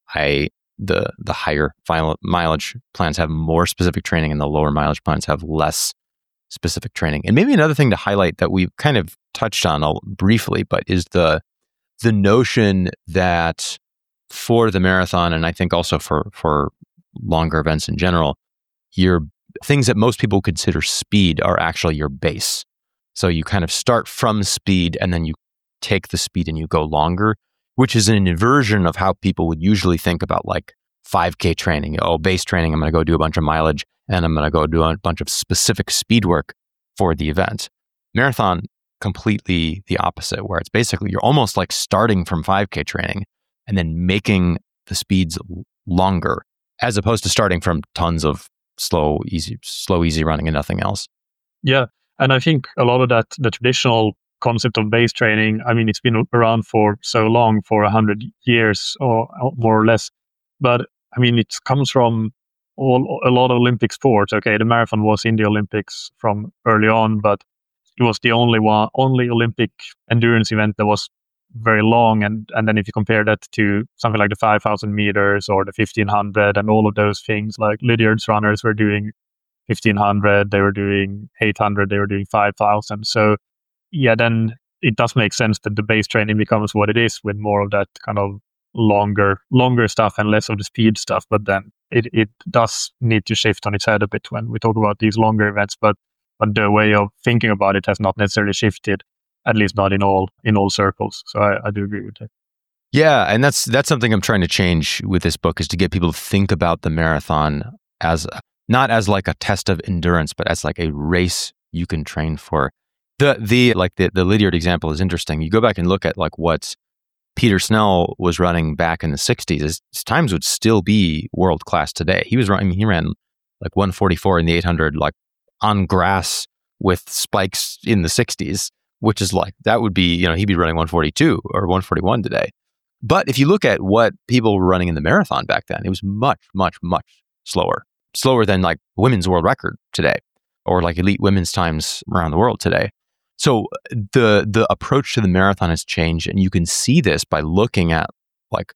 I the the higher final mileage plans have more specific training and the lower mileage plans have less specific training. And maybe another thing to highlight that we've kind of touched on briefly, but is the the notion that for the marathon, and I think also for for longer events in general, your things that most people consider speed are actually your base. So you kind of start from speed and then you take the speed and you go longer, which is an inversion of how people would usually think about like five K training. Oh, base training, I'm going to go do a bunch of mileage and I'm going to go do a bunch of specific speed work for the event. Marathon, completely the opposite, where it's basically you're almost like starting from five K training and then making the speeds longer, as opposed to starting from tons of slow, easy, slow, easy running and nothing else. Yeah. And I think a lot of that, the traditional concept of base training, I mean, it's been around for so long, for a hundred years or more or less. But I mean, it comes from all, a lot of Olympic sports. Okay, the marathon was in the Olympics from early on, but it was the only one, only Olympic endurance event that was very long. And, and then if you compare that to something like the five thousand meters or the fifteen hundred and all of those things, like Lydiard's runners were doing fifteen hundred, they were doing eight hundred, they were doing five thousand. So yeah, then it does make sense that the base training becomes what it is, with more of that kind of longer, longer stuff and less of the speed stuff. But then it, it does need to shift on its head a bit when we talk about these longer events, but, but the way of thinking about it has not necessarily shifted, at least not in all in all circles. So I, I do agree with that. Yeah, and that's that's something I'm trying to change with this book, is to get people to think about the marathon as not as like a test of endurance, but as like a race you can train for. The the like the, the Lydiard example is interesting. You go back and look at like what Peter Snell was running back in the sixties. His, his times would still be world class today. He was running. He ran like one forty-four in the eight hundred, like on grass with spikes in the sixties. Which is like, that would be, you know, he'd be running one forty-two or one forty-one today. But if you look at what people were running in the marathon back then, it was much, much, much slower. Slower than like women's world record today, or like elite women's times around the world today. So the the approach to the marathon has changed, and you can see this by looking at like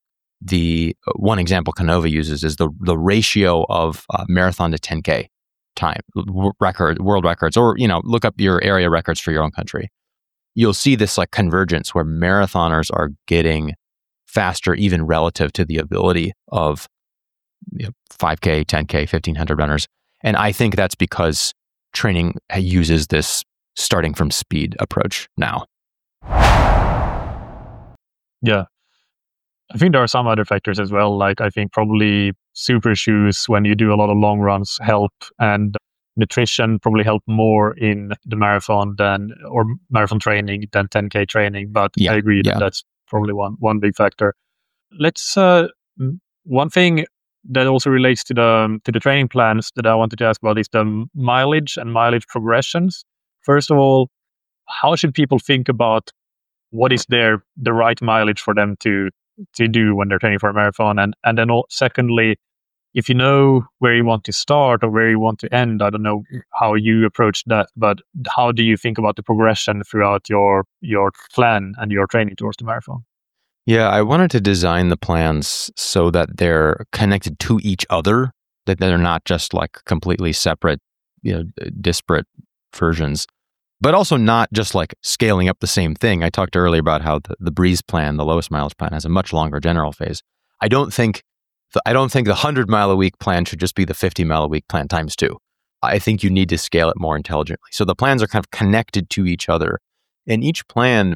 the one example Canova uses is the the ratio of uh, marathon to ten K time record, world records, or, you know, look up your area records for your own country. You'll see this like convergence where marathoners are getting faster, even relative to the ability of, you know, five K, ten K, fifteen hundred runners. And I think that's because training uses this starting from speed approach now. Yeah. I think there are some other factors as well. Like I think probably super shoes when you do a lot of long runs help, and nutrition probably help more in the marathon than, or marathon training than ten K training. But Yeah, I agree yeah. that that's probably one, one big factor. Let's, uh, one thing that also relates to the, to the training plans that I wanted to ask about is the mileage and mileage progressions. First of all, how should people think about what is their, the right mileage for them to, to do when they're training for a marathon? And, and then all, secondly, if you know where you want to start or where you want to end, I don't know how you approach that, but how do you think about the progression throughout your, your plan and your training towards the marathon? Yeah, I wanted to design the plans so that they're connected to each other, that they're not just like completely separate, you know, disparate versions, but also not just like scaling up the same thing. I talked earlier about how the, the Breeze plan, the lowest mileage plan, has a much longer general phase. I don't think the, I don't think the one hundred mile a week plan should just be the fifty mile a week plan times two. I think you need to scale it more intelligently. So the plans are kind of connected to each other, and each plan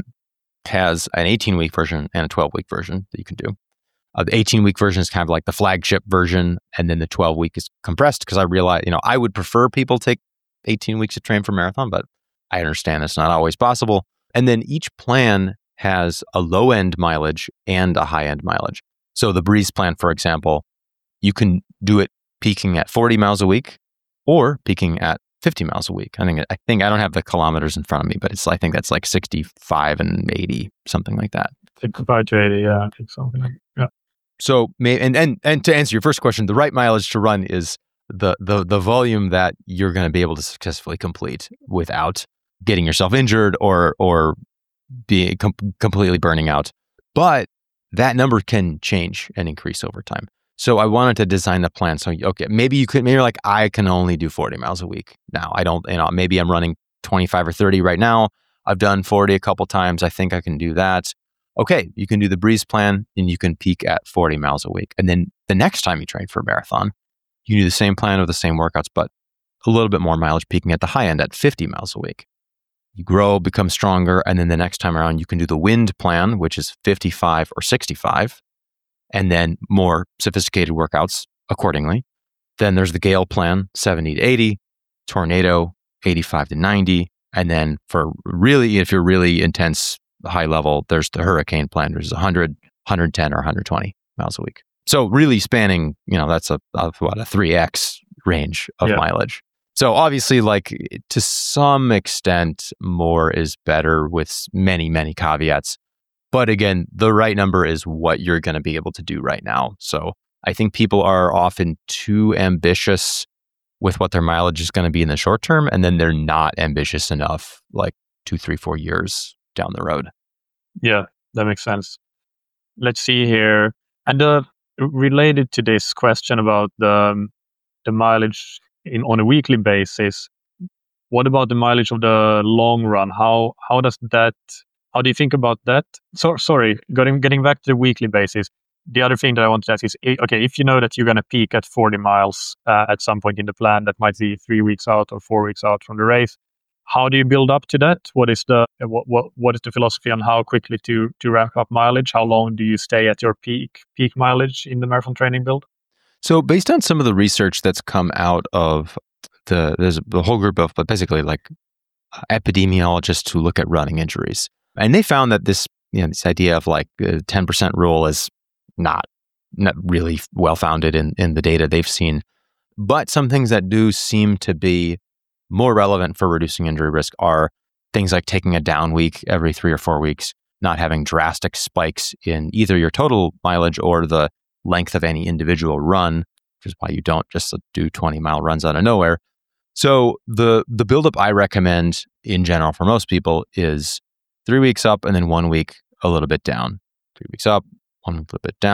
has an eighteen week version and a twelve week version that you can do. Uh, the eighteen week version is kind of like the flagship version, and then the twelve week is compressed because I realize, you know, I would prefer people take eighteen weeks to train for marathon, but I understand it's not always possible. And then each plan has a low end mileage and a high end mileage. So the Breeze plan, for example, you can do it peaking at forty miles a week or peaking at fifty miles a week. I think, I think I don't have the kilometers in front of me, but it's, I think that's like sixty-five and eighty, something like that. sixty-five to eighty, yeah, I think something like that. Yeah. So, may, and, and, and to answer your first question, the right mileage to run is the, the, the volume that you're going to be able to successfully complete without getting yourself injured or, or being com- completely burning out. But that number can change and increase over time. So I wanted to design the plan. So, okay, maybe you could, maybe you're like, I can only do forty miles a week now. I don't, you know, maybe I'm running twenty-five or thirty right now. I've done forty a couple times. I think I can do that. Okay, you can do the Breeze plan and you can peak at forty miles a week. And then the next time you train for a marathon, you do the same plan with the same workouts, but a little bit more mileage, peaking at the high end at fifty miles a week. You grow, become stronger, and then the next time around, you can do the Wind plan, which is fifty-five or sixty-five, and then more sophisticated workouts accordingly. Then there's the Gale plan, seventy to eighty, Tornado, eighty-five to ninety, and then for really, if you're really intense, high level, there's the Hurricane plan, which is one hundred, one hundred ten, or one hundred twenty miles a week. So really spanning, you know, that's a, a what, a three X range of Yeah. mileage. So obviously, like, to some extent, more is better with many, many caveats. But again, the right number is what you're going to be able to do right now. So I think people are often too ambitious with what their mileage is going to be in the short term, and then they're not ambitious enough, like two, three, four years down the road. Yeah, that makes sense. Let's see here. And uh, related to this question about the, um, the mileage in on a weekly basis, what about the mileage of the long run? How how does that, how do you think about that? So sorry, getting getting back to the weekly basis. The other thing that I wanted to ask is, okay, if you know that you're going to peak at forty miles uh, at some point in the plan, that might be three weeks out or four weeks out from the race. How do you build up to that? What is the what what what is the philosophy on how quickly to to ramp up mileage? How long do you stay at your peak peak mileage in the marathon training build? So based on some of the research that's come out of the, there's a whole group of, but basically like epidemiologists who look at running injuries. And they found that this, you know, this idea of like the ten percent rule is not, not really well-founded in, in the data they've seen. But some things that do seem to be more relevant for reducing injury risk are things like taking a down week every three or four weeks, not having drastic spikes in either your total mileage or the length of any individual run, which is why you don't just do twenty mile runs out of nowhere. So the the buildup I recommend in general for most people is three weeks up and then one week a little bit down. Three weeks up, one week a little bit down.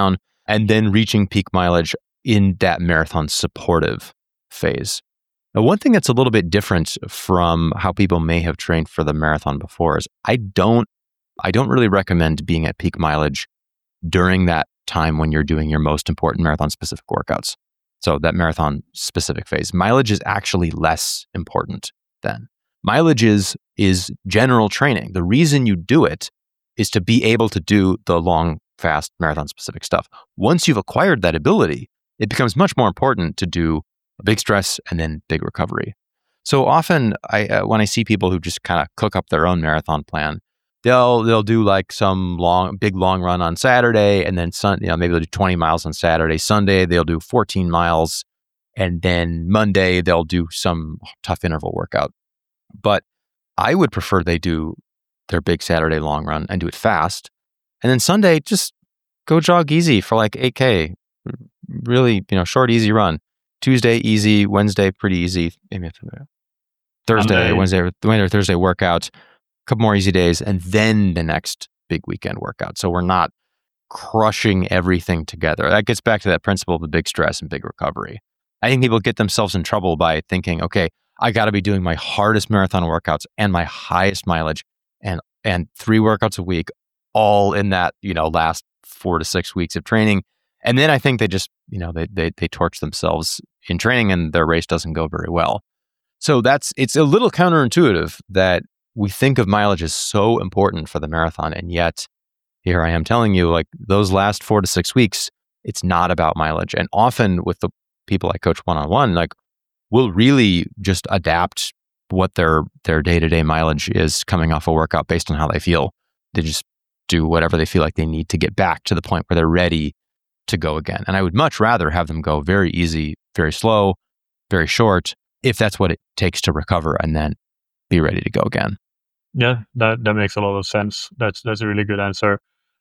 and then reaching peak mileage in that marathon supportive phase. Now, one thing that's a little bit different from how people may have trained for the marathon before is I don't, I don't really recommend being at peak mileage during that time when you're doing your most important marathon specific workouts. So that marathon specific phase, mileage is actually less important then. Mileage is, is general training. The reason you do it is to be able to do the long, fast marathon specific stuff. Once you've acquired that ability, it becomes much more important to do a big stress and then big recovery. So often I, uh, when I see people who just kind of cook up their own marathon plan, they'll, they'll do like some long, big long run on Saturday, and then sun, you know, maybe they'll do twenty miles on Saturday. Sunday, they'll do fourteen miles. And then Monday, they'll do some tough interval workout. But I would prefer they do their big Saturday long run and do it fast. And then Sunday, just go jog easy for like eight K. Really, you know, short, easy run. Tuesday, easy. Wednesday, pretty easy. Maybe Thursday, Monday. Wednesday, Wednesday or Thursday workout. A couple more easy days. And then the next big weekend workout. So we're not crushing everything together. That gets back to that principle of the big stress and big recovery. I think people get themselves in trouble by thinking, okay, I got to be doing my hardest marathon workouts and my highest mileage and and three workouts a week, all in that, you know, last four to six weeks of training. And then I think they just, you know, they they they torch themselves in training and their race doesn't go very well. So that's, it's a little counterintuitive that we think of mileage as so important for the marathon. And yet here I am telling you, like those last four to six weeks, it's not about mileage. And often with the people I coach one-on-one, like we'll really just adapt what their their day-to-day mileage is coming off a workout based on how they feel. They just do whatever they feel like they need to get back to the point where they're ready to go again. And I would much rather have them go very easy, very slow, very short, if that's what it takes to recover and then be ready to go again. Yeah, that, that makes a lot of sense. That's that's a really good answer.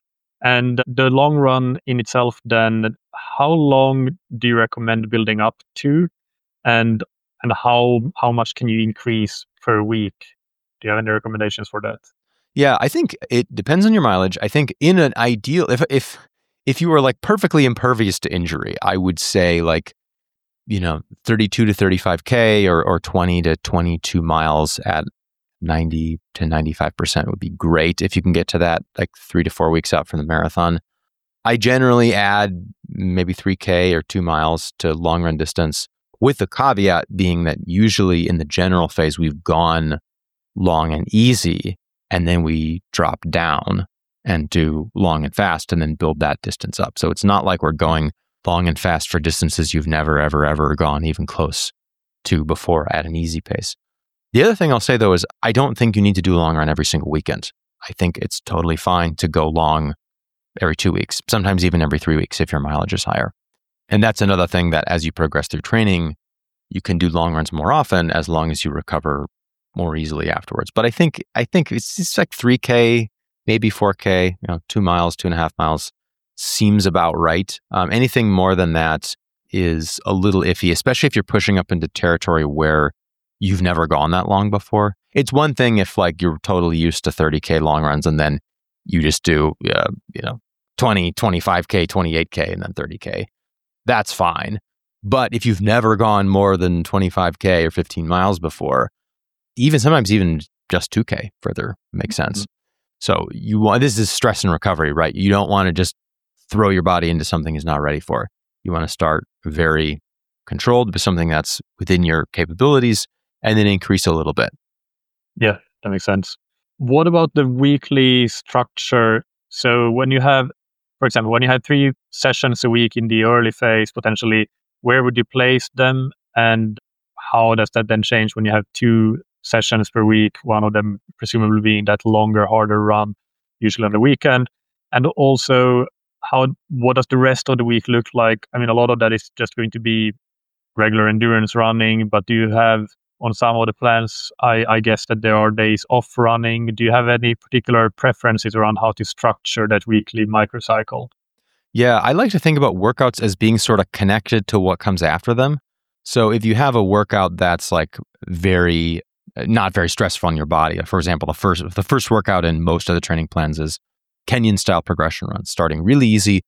And the long run in itself, then, how long do you recommend building up to? And and how how much can you increase per week? Do you have any recommendations for that? Yeah, I think it depends on your mileage. I think in an ideal, if if if you were like perfectly impervious to injury, I would say like, you know, thirty-two to thirty-five K or or twenty to twenty-two miles at ninety to ninety-five percent would be great if you can get to that like three to four weeks out from the marathon. I generally add maybe three K or two miles to long run distance, with the caveat being that usually in the general phase, we've gone long and easy, and then we drop down and do long and fast and then build that distance up. So it's not like we're going long and fast for distances you've never, ever, ever gone even close to before at an easy pace. The other thing I'll say though is I don't think you need to do a long run every single weekend. I think it's totally fine to go long every two weeks, sometimes even every three weeks if your mileage is higher. And that's another thing that as you progress through training, you can do long runs more often as long as you recover more easily afterwards. But I think I think it's just like three K, maybe four K, you know, two miles, two and a half miles seems about right. Um, anything more than that is a little iffy, especially if you're pushing up into territory where you've never gone that long before. It's one thing if like you're totally used to thirty K long runs and then you just do, uh, you know, twenty, twenty-five K, twenty-eight K, and then thirty K. That's fine. But if you've never gone more than twenty-five K or fifteen miles before, even sometimes even just two K further makes sense. Mm-hmm. So you want, this is stress and recovery, right? You don't want to just throw your body into something it's not ready for. You want to start very controlled with something that's within your capabilities and then increase a little bit. Yeah, that makes sense. What about the weekly structure? So when you have, for example, when you have three sessions a week in the early phase, potentially, where would you place them? And how does that then change when you have two sessions per week, one of them presumably being that longer, harder run, usually on the weekend? And also, how what does the rest of the week look like? I mean, a lot of that is just going to be regular endurance running, but do you have, on some of the plans, I, I guess that there are days off running. Do you have any particular preferences around how to structure that weekly microcycle? Yeah, I like to think about workouts as being sort of connected to what comes after them. So if you have a workout that's like very, not very stressful on your body, for example, the first the first workout in most of the training plans is Kenyan style progression runs, starting really easy,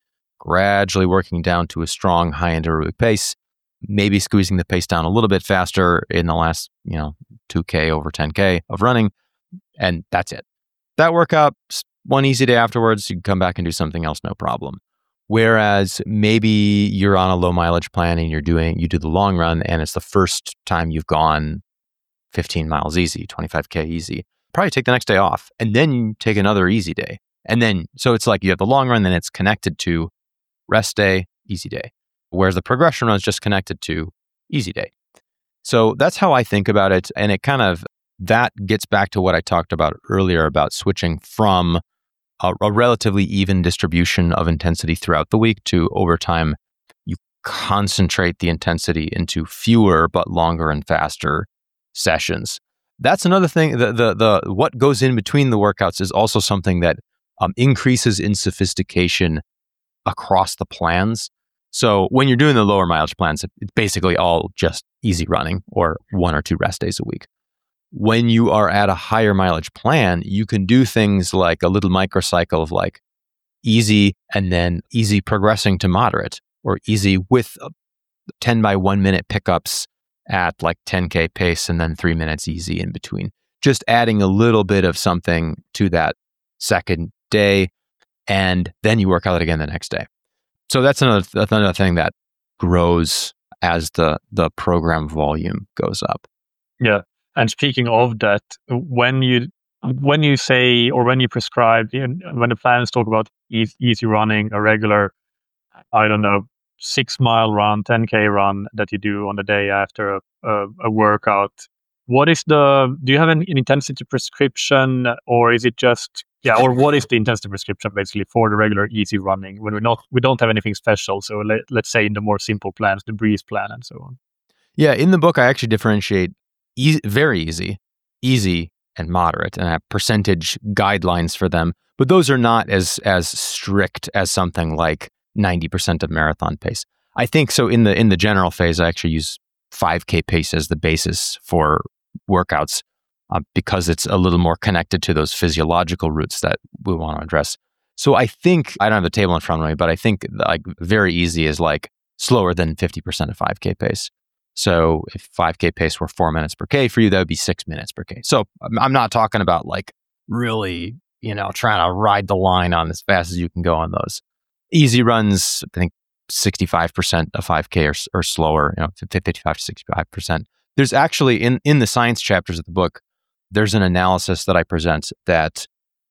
gradually working down to a strong high end aerobic pace, maybe squeezing the pace down a little bit faster in the last, you know, two K over ten K of running. And that's it. That workout, one easy day afterwards, you can come back and do something else, no problem. Whereas maybe you're on a low mileage plan and you're doing, you do the long run and it's the first time you've gone fifteen miles easy, twenty-five K easy. Probably take the next day off and then you take another easy day. And then, so it's like you have the long run, then it's connected to rest day, easy day. Whereas the progression run is just connected to easy day. So that's how I think about it. And it kind of, that gets back to what I talked about earlier about switching from a, a relatively even distribution of intensity throughout the week to over time, you concentrate the intensity into fewer but longer and faster sessions. That's another thing. The the the what goes in between the workouts is also something that um, increases in sophistication across the plans. So when you're doing the lower mileage plans, it's basically all just easy running or one or two rest days a week. When you are at a higher mileage plan, you can do things like a little microcycle of like easy and then easy progressing to moderate, or easy with ten by one minute pickups at like ten K pace and then three minutes easy in between. Just adding a little bit of something to that second day, and then you work out it again the next day. So that's another that's another thing that grows as the the program volume goes up. Yeah. And speaking of that, when you when you say or when you prescribe, when the plans talk about easy, easy running, a regular, I don't know, six mile run, ten K run that you do on the day after a, a, a workout, what is the, do you have an, an intensity prescription, or is it just, yeah, or what is the intensity prescription basically for the regular easy running when we're not, we don't have anything special? So let, let's say in the more simple plans, the breeze plan and so on. Yeah, in the book, I actually differentiate easy, very easy, easy, and moderate, and I have percentage guidelines for them. But those are not as as strict as something like ninety percent of marathon pace. I think so. In the in the general phase, I actually use five K pace as the basis for workouts uh, because it's a little more connected to those physiological roots that we want to address. So I think, I don't have the table in front of me, but I think like very easy is like slower than fifty percent of five K pace. So if five K pace were four minutes per K for you, that would be six minutes per K. So I'm not talking about like really, you know, trying to ride the line on as fast as you can go on those. Easy runs, I think sixty-five percent of five K or, or slower, you know, fifty-five to sixty-five percent. There's actually, in, in the science chapters of the book, there's an analysis that I present that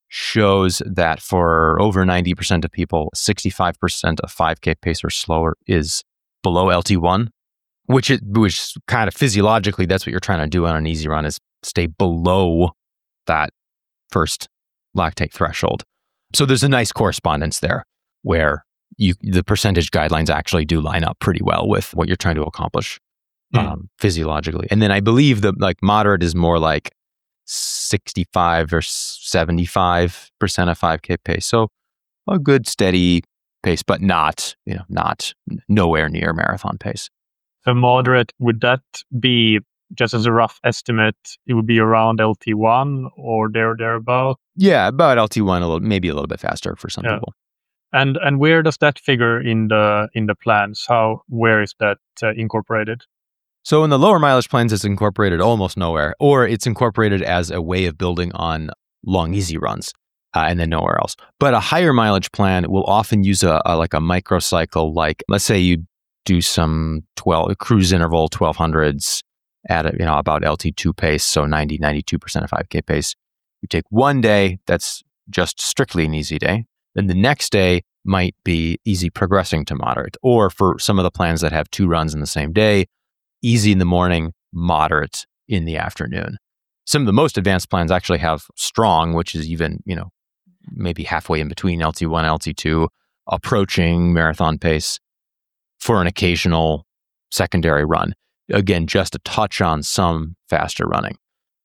shows that for over ninety percent of people, sixty-five percent of five K pace or slower is below L T one, which is, which kind of physiologically, that's what you're trying to do on an easy run, is stay below that first lactate threshold. So there's a nice correspondence there where you the percentage guidelines actually do line up pretty well with what you're trying to accomplish mm. um, physiologically. And then I believe that like moderate is more like sixty-five or seventy-five percent of five K pace. So a good steady pace, but not, you know, not nowhere near marathon pace. So moderate, would that be, just as a rough estimate, it would be around L T one or there thereabout? Yeah, about L T one, a little, maybe a little bit faster for some yeah. people. And and where does that figure in the in the plans? How where is that uh, incorporated? So in the lower mileage plans, it's incorporated almost nowhere, or it's incorporated as a way of building on long easy runs, uh, and then nowhere else. But a higher mileage plan will often use a, a like a microcycle. Like let's say you do some twelve cruise interval twelve hundreds at a, you know about L T two pace, so ninety, ninety-two percent of five K pace. You take one day that's just strictly an easy day. Then the next day might be easy progressing to moderate. Or for some of the plans that have two runs in the same day, easy in the morning, moderate in the afternoon. Some of the most advanced plans actually have strong, which is even, you know, maybe halfway in between L T one, L T two, approaching marathon pace for an occasional secondary run. Again, just a touch on some faster running.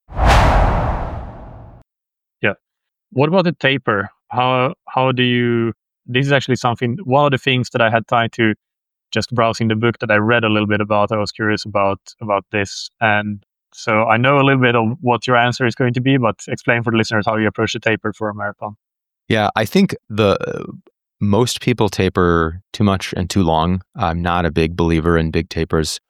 Yeah. What about the taper? How how do you, this is actually something, one of the things that I had time to just browsing the book that I read a little bit about. I was curious about about this. And so I know a little bit of what your answer is going to be, but explain for the listeners how you approach the taper for a marathon. Yeah, I think the most people taper too much and too long. I'm not a big believer in big tapers.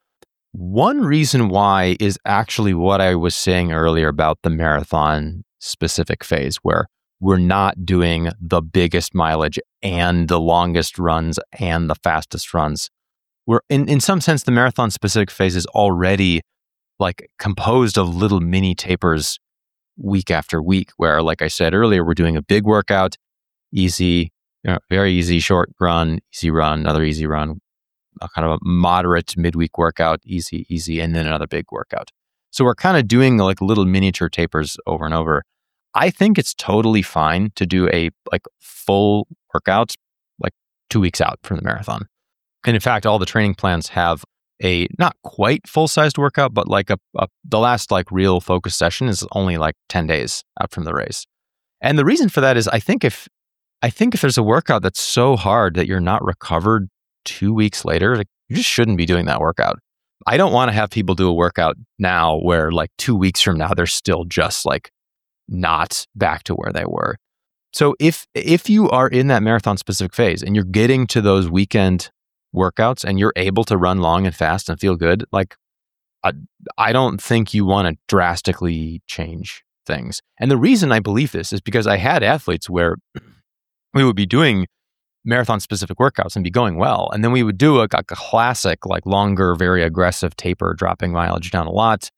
One reason why is actually what I was saying earlier about the marathon specific phase, where we're not doing the biggest mileage and the longest runs and the fastest runs. We're in, in some sense, the marathon specific phase is already like composed of little mini tapers week after week, where, like I said earlier, we're doing a big workout, easy, you know, very easy short run, easy run, another easy run, a kind of a moderate midweek workout, easy, easy, and then another big workout. So we're kind of doing like little miniature tapers over and over. I think it's totally fine to do a like full workout like two weeks out from the marathon. And in fact, all the training plans have a not quite full-sized workout, but like a, a the last like real focus session is only like ten days out from the race. And the reason for that is I think if I think if there's a workout that's so hard that you're not recovered two weeks later, like, you just shouldn't be doing that workout. I don't want to have people do a workout now where like two weeks from now, they're still just like not back to where they were. So if if you are in that marathon specific phase and you're getting to those weekend workouts and you're able to run long and fast and feel good, like I, I don't think you want to drastically change things. And the reason I believe this is because I had athletes where we would be doing marathon specific workouts and be going well. And then we would do a, a classic, like longer, very aggressive taper, dropping mileage down a lot.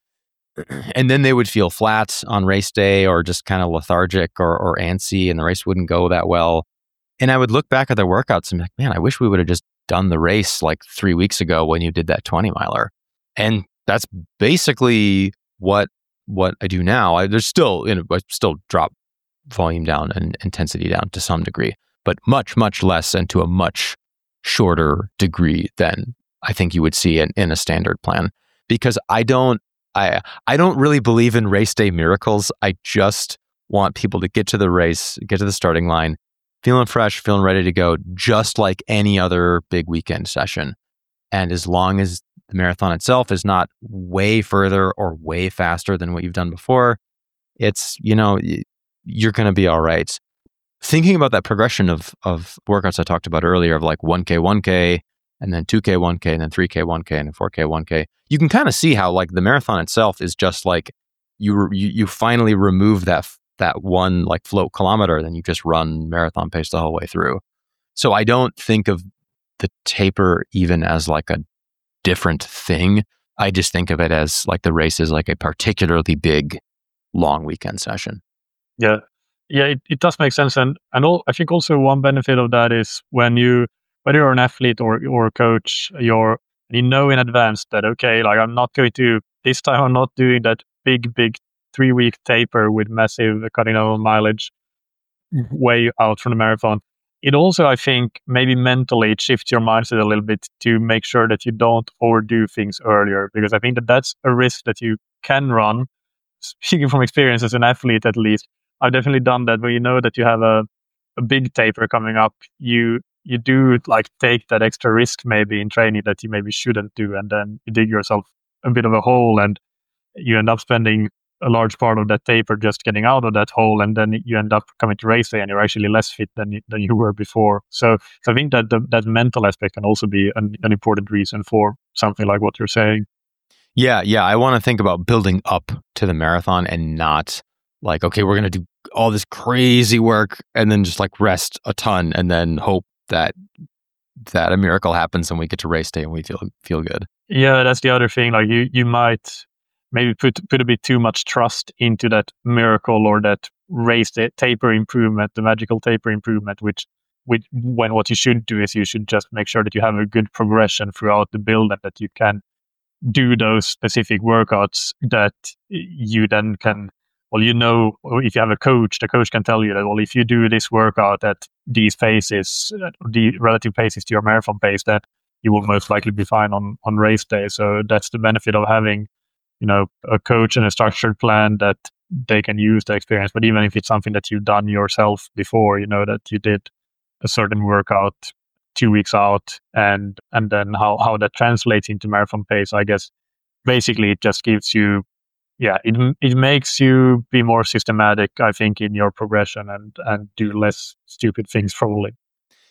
And then they would feel flat on race day or just kind of lethargic or, or antsy, and the race wouldn't go that well. And I would look back at their workouts and be like, man, I wish we would have just done the race like three weeks ago when you did that twenty miler. And that's basically what what I do now. I, there's still, you know, I still drop volume down and intensity down to some degree, but much, much less and to a much shorter degree than I think you would see in, in a standard plan. Because I don't, I, I don't really believe in race day miracles. I just want people to get to the race, get to the starting line, feeling fresh, feeling ready to go, just like any other big weekend session. And as long as the marathon itself is not way further or way faster than what you've done before, it's, you know, you're going to be all right. Thinking about that progression of of workouts I talked about earlier of like one K, one K, and then two K, one K, and then three K, one K, and then four K, one K, you can kind of see how like the marathon itself is just like you you, you finally remove that that one like float kilometer, then you just run marathon pace the whole way through. So I don't think of the taper even as like a different thing. I just think of it as like the race is like a particularly big, long weekend session. Yeah. Yeah, it, it does make sense. And and all, I think also one benefit of that is when you, whether you're an athlete or, or a coach, you're, you know in advance that, okay, like I'm not going to, this time I'm not doing that big, big three week taper with massive cutting down on mileage way out from the marathon. It also, I think, maybe mentally it shifts your mindset a little bit to make sure that you don't overdo things earlier, because I think that that's a risk that you can run. Speaking from experience as an athlete, at least, I've definitely done that. Where you know that you have a, a big taper coming up, you you do like take that extra risk maybe in training that you maybe shouldn't do, and then you dig yourself a bit of a hole, and you end up spending a large part of that taper just getting out of that hole, and then you end up coming to race day and you're actually less fit than you, than you were before. So, so I think that the, that mental aspect can also be an, an important reason for something like what you're saying. Yeah, yeah. I want to think about building up to the marathon and not like, okay, we're going to do all this crazy work and then just like rest a ton and then hope that that a miracle happens and we get to race day and we feel feel good. Yeah, that's the other thing. Like you, you might maybe put put a bit too much trust into that miracle or that race day, taper improvement, the magical taper improvement, which, which when what you should do is you should just make sure that you have a good progression throughout the build and that you can do those specific workouts that you then can, well, you know, if you have a coach, the coach can tell you that, well, if you do this workout at these paces, the relative paces to your marathon pace, that you will most likely be fine on, on race day. So that's the benefit of having, you know, a coach and a structured plan that they can use the experience. But even if it's something that you've done yourself before, you know, that you did a certain workout two weeks out, and and then how, how that translates into marathon pace, I guess, basically it just gives you, yeah, it it makes you be more systematic, I think, in your progression and, and do less stupid things probably.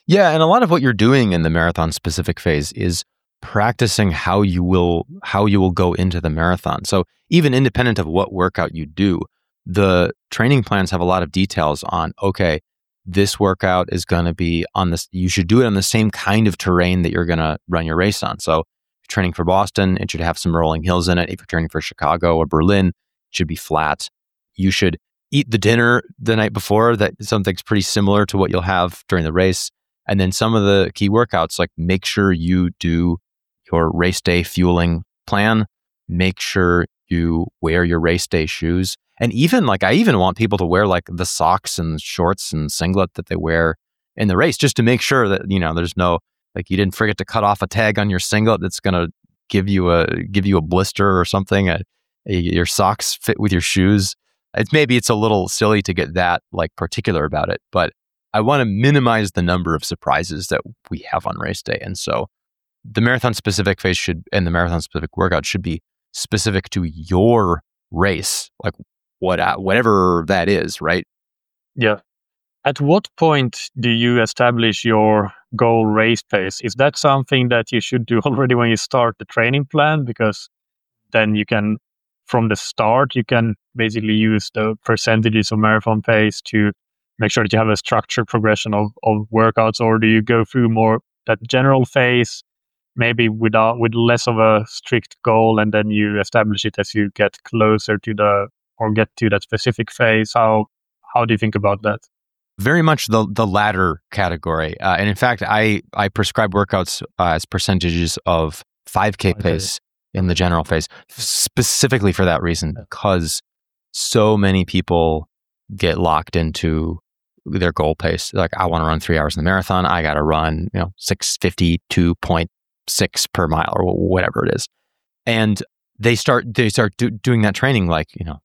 Yeah, and a lot of what you're doing in the marathon specific phase is practicing how you will how you will go into the marathon. So even independent of what workout you do, the training plans have a lot of details on, okay, this workout is going to be on this, you should do it on the same kind of terrain that you're going to run your race on. So if you're training for Boston, it should have some rolling hills in it. If you're training for Chicago or Berlin, it should be flat. You should eat the dinner the night before, that something's pretty similar to what you'll have during the race. And then some of the key workouts, like make sure you do your race day fueling plan, make sure you wear your race day shoes. And even like, I even want people to wear like the socks and shorts and singlet that they wear in the race, just to make sure that, you know, there's no, like you didn't forget to cut off a tag on your singlet that's going to give you a, give you a blister or something. A, a, your socks fit with your shoes. It's maybe it's a little silly to get that like particular about it, but I want to minimize the number of surprises that we have on race day. And so the marathon specific phase should, and the marathon specific workout should be specific to your race, like what, whatever that is, right? Yeah. At what point do you establish your goal race pace? Is that something that you should do already when you start the training plan? Because then you can, from the start, you can basically use the percentages of marathon pace to make sure that you have a structured progression of, of workouts, or do you go through more that general phase, maybe without with less of a strict goal, and then you establish it as you get closer to the or get to that specific phase? How how do you think about that? Very much the the latter category, uh, and in fact, I I prescribe workouts uh, as percentages of five K okay. pace in the general phase, specifically for that reason, because so many people get locked into their goal pace. Like, I want to run three hours in the marathon. I got to run, you know, six fifty-two point six per mile or whatever it is. And they start, they start do, doing that training, like, you know,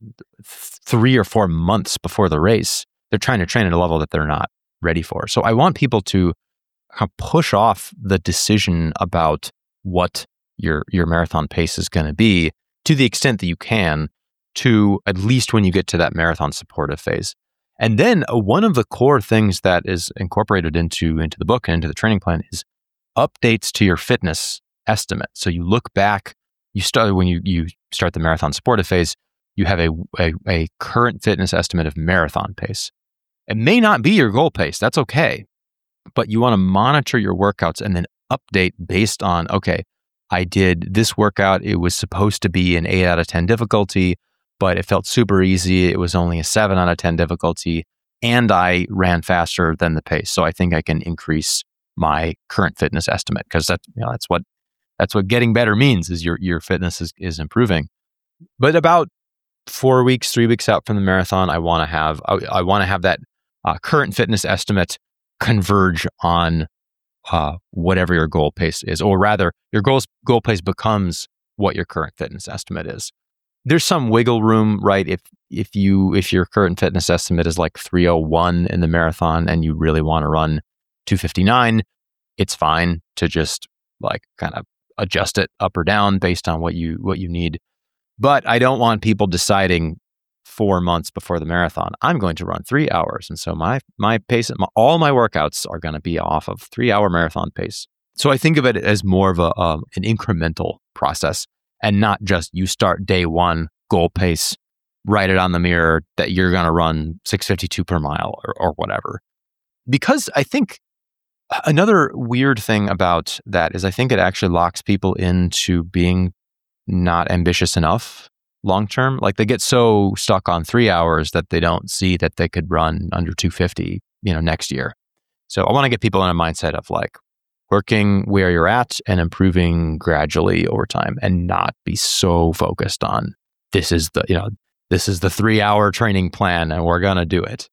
three or four months before the race. They're trying to train at a level that they're not ready for. So I want people to kind of push off the decision about what your, your marathon pace is going to be, to the extent that you can, to at least when you get to that marathon supportive phase. And then uh, one of the core things that is incorporated into, into the book and into the training plan is updates to your fitness estimate. So you look back, you start when you, you start the marathon supportive phase, you have a, a, a current fitness estimate of marathon pace. It may not be your goal pace, that's okay. But you want to monitor your workouts and then update based on, okay, I did this workout, it was supposed to be an eight out of ten difficulty, but it felt super easy. It was only a seven out of ten difficulty, and I ran faster than the pace. So I think I can increase my current fitness estimate, because that's, you know, that's what that's what getting better means, is your your fitness is, is improving. But about four weeks, three weeks out from the marathon, I want to have I, I want to have that uh, current fitness estimate converge on uh, whatever your goal pace is, or rather, your goals goal pace becomes what your current fitness estimate is. There's some wiggle room, right? If if you if your current fitness estimate is like three oh one in the marathon and you really want to run two fifty-nine, it's fine to just like kind of adjust it up or down based on what you what you need. But I don't want people deciding four months before the marathon, I'm going to run three hours, and so my my pace, my, all my workouts are going to be off of three hour marathon pace. So I think of it as more of a um, an incremental process. And not just you start day one, goal pace, write it on the mirror that you're going to run six fifty-two per mile or, or whatever. Because I think another weird thing about that is I think it actually locks people into being not ambitious enough long-term. Like, they get so stuck on three hours that they don't see that they could run under two fifty, you know, next year. So I want to get people in a mindset of like, working where you're at and improving gradually over time, and not be so focused on this is the, you know, this is the three hour training plan and we're going to do it.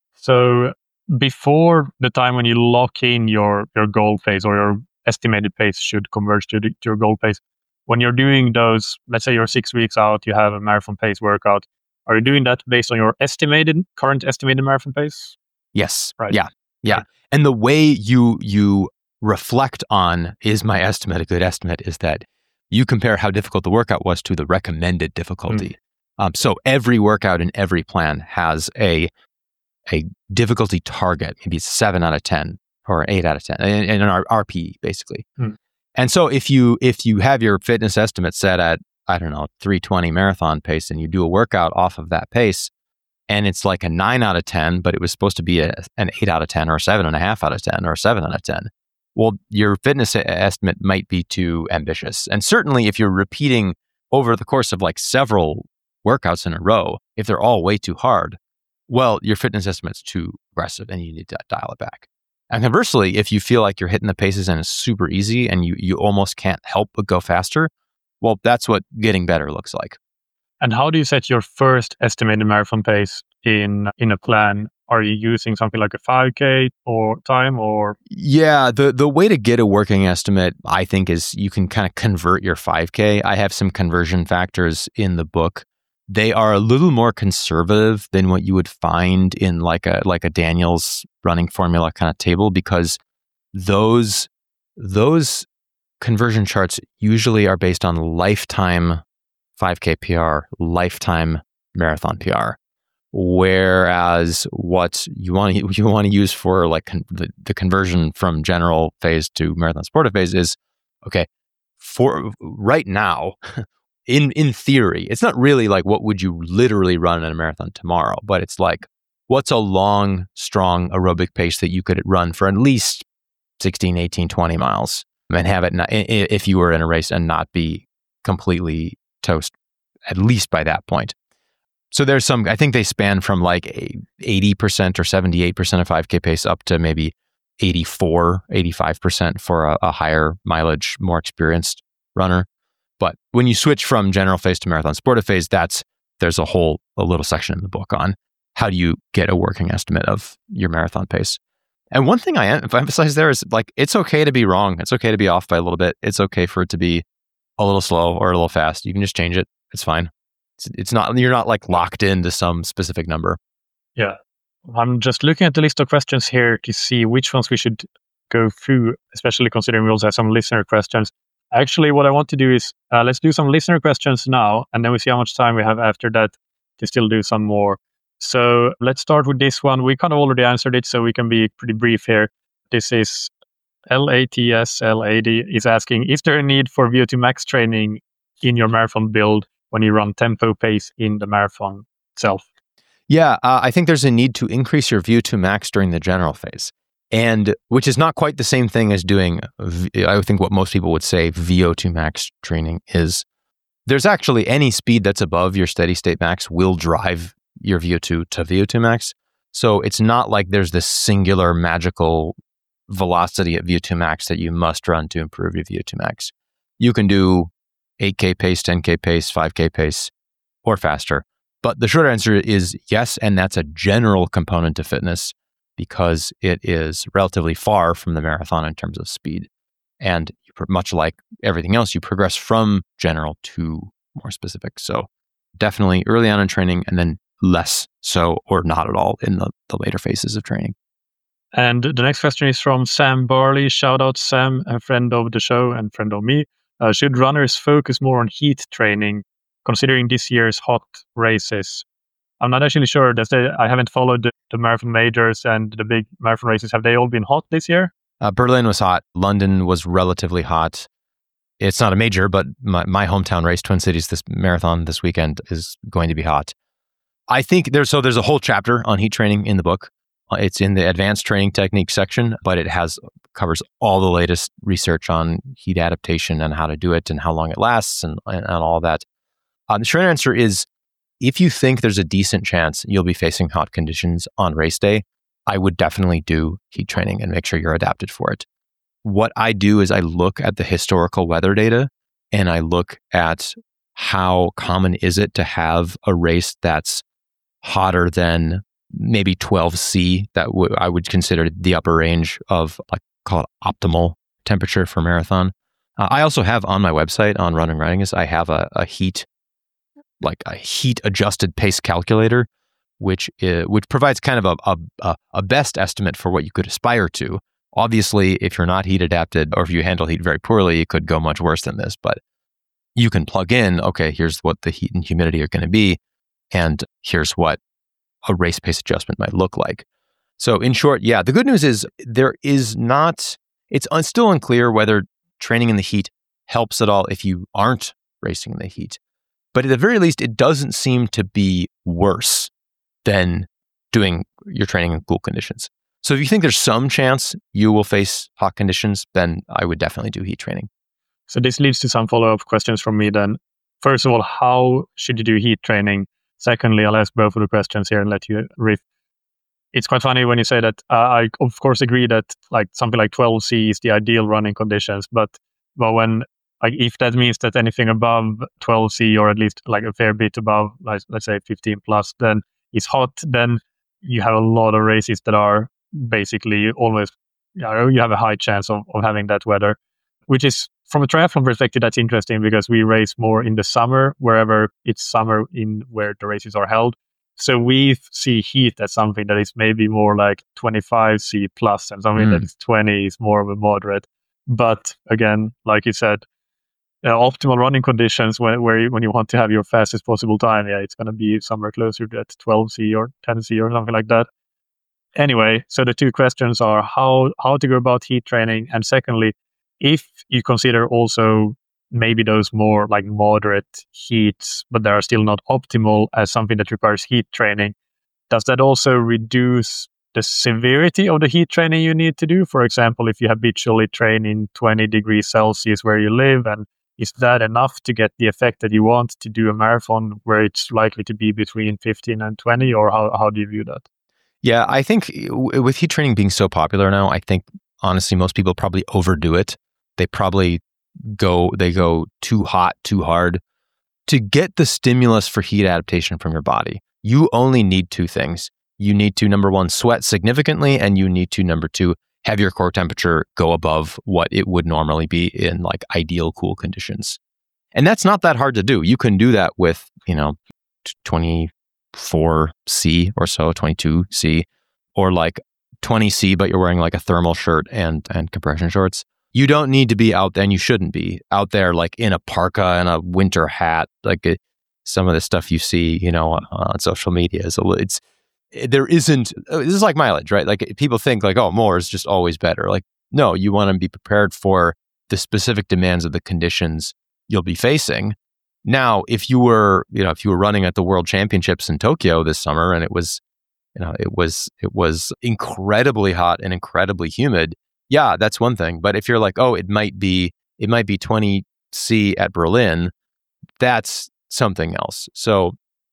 So before the time when you lock in your, your goal pace, or your estimated pace should converge to, the, to your goal pace, when you're doing those, let's say you're six weeks out, you have a marathon pace workout, are you doing that based on your estimated, current estimated marathon pace? Yes. Right. Yeah. Yeah. Right. And the way you, you, reflect on, is my estimate a good estimate, is that you compare how difficult the workout was to the recommended difficulty. Mm. Um, so every workout in every plan has a a difficulty target. Maybe it's seven out of ten or an eight out of ten, and, and an R- RPE basically. Hmm. And so if you if you have your fitness estimate set at, I don't know, three twenty marathon pace, and you do a workout off of that pace, and it's like a nine out of ten, but it was supposed to be a, an eight out of ten or a seven and a half out of ten or a seven out of ten. Well, your fitness estimate might be too ambitious. And certainly if you're repeating over the course of like several workouts in a row, if they're all way too hard, well, your fitness estimate's too aggressive and you need to dial it back. And conversely, if you feel like you're hitting the paces and it's super easy and you, you almost can't help but go faster, well, that's what getting better looks like. And how do you set your first estimated marathon pace in in a plan? Are you using something like a five K or time or? Yeah, the, the way to get a working estimate, I think, is you can kind of convert your five K. I have some conversion factors in the book. They are a little more conservative than what you would find in like a like a Daniels running formula kind of table, because those those conversion charts usually are based on lifetime five K P R, lifetime marathon P R. Whereas what you want to you want to use for like con- the, the conversion from general phase to marathon sportive phase is, okay, for right now, in in theory, it's not really like what would you literally run in a marathon tomorrow, but it's like what's a long, strong aerobic pace that you could run for at least sixteen, eighteen, twenty miles and have it not, if you were in a race and not be completely toast, at least by that point. So there's some, I think they span from like eighty percent or seventy-eight percent of five K pace up to maybe eighty-four, eighty-five percent for a, a higher mileage, more experienced runner. But when you switch from general phase to marathon sportive phase, that's, there's a whole, a little section in the book on how do you get a working estimate of your marathon pace. And one thing I emphasize there is like, it's okay to be wrong. It's okay to be off by a little bit. It's okay for it to be a little slow or a little fast. You can just change it. It's fine. It's, it's not, you're not like locked into some specific number. Yeah. I'm just looking at the list of questions here to see which ones we should go through, especially considering we also have some listener questions. Actually, what I want to do is uh, let's do some listener questions now, and then we see how much time we have after that to still do some more. So let's start with this one. We kind of already answered it, so we can be pretty brief here. This is L A T S L A D is asking, is there a need for V O two max training in your marathon build when you run tempo pace in the marathon itself? Yeah, uh, I think there's a need to increase your V O two max during the general phase, and which is not quite the same thing as doing, I think what most people would say V O two max training is. There's actually any speed that's above your steady state max will drive your V O two to V O two max. So it's not like there's this singular magical velocity at V O two max that you must run to improve your V O two max. You can do eight K pace, ten K pace, five K pace, or faster. But the short answer is yes, and that's a general component to fitness because it is relatively far from the marathon in terms of speed. And much like everything else, you progress from general to more specific. So definitely early on in training and then less so or not at all in the, the later phases of training. And the next question is from Sam Barley. Shout out Sam, a friend of the show and friend of me. Uh, should runners focus more on heat training, considering this year's hot races? I'm not actually sure. That's the, I haven't followed the, the marathon majors and the big marathon races. Have they all been hot this year? Uh, Berlin was hot. London was relatively hot. It's not a major, but my, my hometown race, Twin Cities, this marathon this weekend is going to be hot. I think there's, so there's a whole chapter on heat training in the book. It's in the advanced training technique section, but it has covers all the latest research on heat adaptation and how to do it and how long it lasts and, and, and all that. Uh, the short answer is, if you think there's a decent chance you'll be facing hot conditions on race day, I would definitely do heat training and make sure you're adapted for it. What I do is I look at the historical weather data and I look at how common is it to have a race that's hotter than maybe twelve C, that w- I would consider the upper range of, like, call it optimal temperature for marathon. Uh, I also have on my website on Running Readiness, I have a, a heat, like a heat adjusted pace calculator, which is, which provides kind of a, a a best estimate for what you could aspire to. Obviously, if you're not heat adapted or if you handle heat very poorly, it could go much worse than this. But you can plug in, okay, here's what the heat and humidity are going to be, and here's what a race pace adjustment might look like. So in short, yeah, the good news is there is not, it's un, still unclear whether training in the heat helps at all if you aren't racing in the heat. But at the very least, it doesn't seem to be worse than doing your training in cool conditions. So if you think there's some chance you will face hot conditions, then I would definitely do heat training. So this leads to some follow-up questions from me then. First of all, how should you do heat training? Secondly, I'll ask both of the questions here and let you riff. It's quite funny when you say that. Uh, I, of course, agree that like something like twelve C is the ideal running conditions. But, but when, like, if that means that anything above twelve C or at least like a fair bit above, like, let's say fifteen plus, then is hot, then you have a lot of races that are basically almost, you know, you have a high chance of, of having that weather, which is, from a triathlon perspective, that's interesting because we race more in the summer, wherever it's summer in where the races are held. So we see heat as something that is maybe more like twenty-five C plus, and something mm. that is twenty is more of a moderate. But again, like you said, uh, optimal running conditions when where you, when you want to have your fastest possible time, yeah, it's going to be somewhere closer to that twelve C or ten C or something like that. Anyway, so the two questions are how how to go about heat training, and secondly, if you consider also maybe those more like moderate heats, but they are still not optimal as something that requires heat training, does that also reduce the severity of the heat training you need to do? For example, if you habitually train in twenty degrees Celsius where you live, and is that enough to get the effect that you want to do a marathon where it's likely to be between fifteen and twenty, or how, how do you view that? Yeah, I think w- with heat training being so popular now, I think honestly, most people probably overdo it. They probably go, they go too hot, too hard. To get the stimulus for heat adaptation from your body, you only need two things. You need to, number one, sweat significantly, and you need to, number two, have your core temperature go above what it would normally be in like ideal cool conditions. And that's not that hard to do. You can do that with, you know, twenty-four C or so, twenty-two C, or like twenty C, but you're wearing like a thermal shirt and, and compression shorts. You don't need to be out there, and you shouldn't be out there like in a parka and a winter hat. Like it, some of the stuff you see, you know, on, on social media is a, it's there isn't. This is like mileage, right? Like people think like, oh, more is just always better. Like no, you want to be prepared for the specific demands of the conditions you'll be facing. Now, if you were, you know, if you were running at the World Championships in Tokyo this summer, and it was, you know, it was it was incredibly hot and incredibly humid. Yeah, that's one thing. But if you're like, oh, it might be, it might be twenty C at Berlin, that's something else. So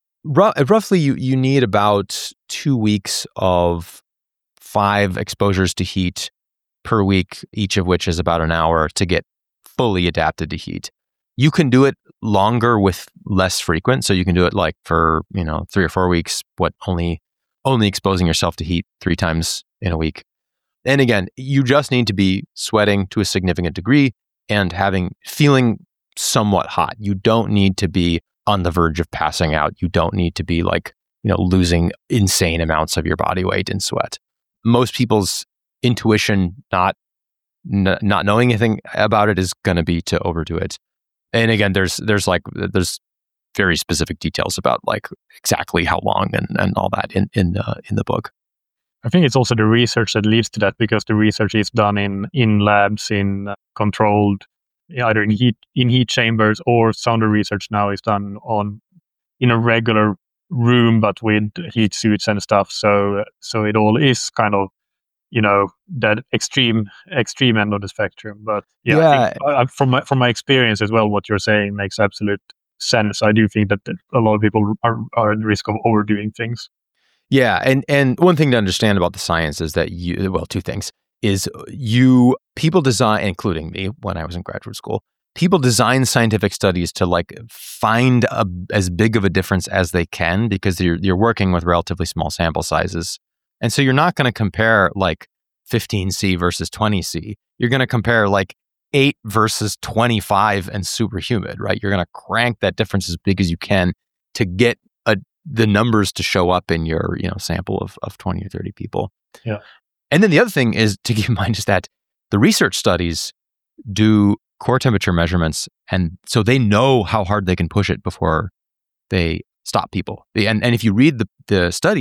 r- roughly you, you need about two weeks of five exposures to heat per week, each of which is about an hour to get fully adapted to heat. You can do it longer with less frequent. So you can do it like for, you know, three or four weeks, what only, only exposing yourself to heat three times in a week. And again, you just need to be sweating to a significant degree and having feeling somewhat hot. You don't need to be on the verge of passing out. You don't need to be like, you know, losing insane amounts of your body weight in sweat. Most people's intuition, not n- not knowing anything about it, is going to be to overdo it. And again, there's there's like there's very specific details about like exactly how long and, and all that in in uh, in the book. I think it's also the research that leads to that, because the research is done in, in labs, in uh, controlled, either in heat in heat chambers, or some of the research now is done on in a regular room, but with heat suits and stuff. So so it all is kind of, you know, that extreme extreme end of the spectrum. But yeah, yeah. I think, uh, from my, from my experience as well, what you're saying makes absolute sense. I do think that a lot of people are, are at risk of overdoing things. Yeah, and and one thing to understand about the science is that you, well, two things, is you, people design, including me when I was in graduate school, people design scientific studies to like find a, as big of a difference as they can, because you're you're working with relatively small sample sizes. And so you're not going to compare like fifteen C versus twenty C. You're going to compare like eight versus twenty-five and super humid, right? You're going to crank that difference as big as you can to get a the numbers to show up in your, you know, sample of, of twenty or thirty people. Yeah. And then the other thing is to keep in mind is that the research studies do core temperature measurements, and so they know how hard they can push it before they stop people. And and if you read the, the studies,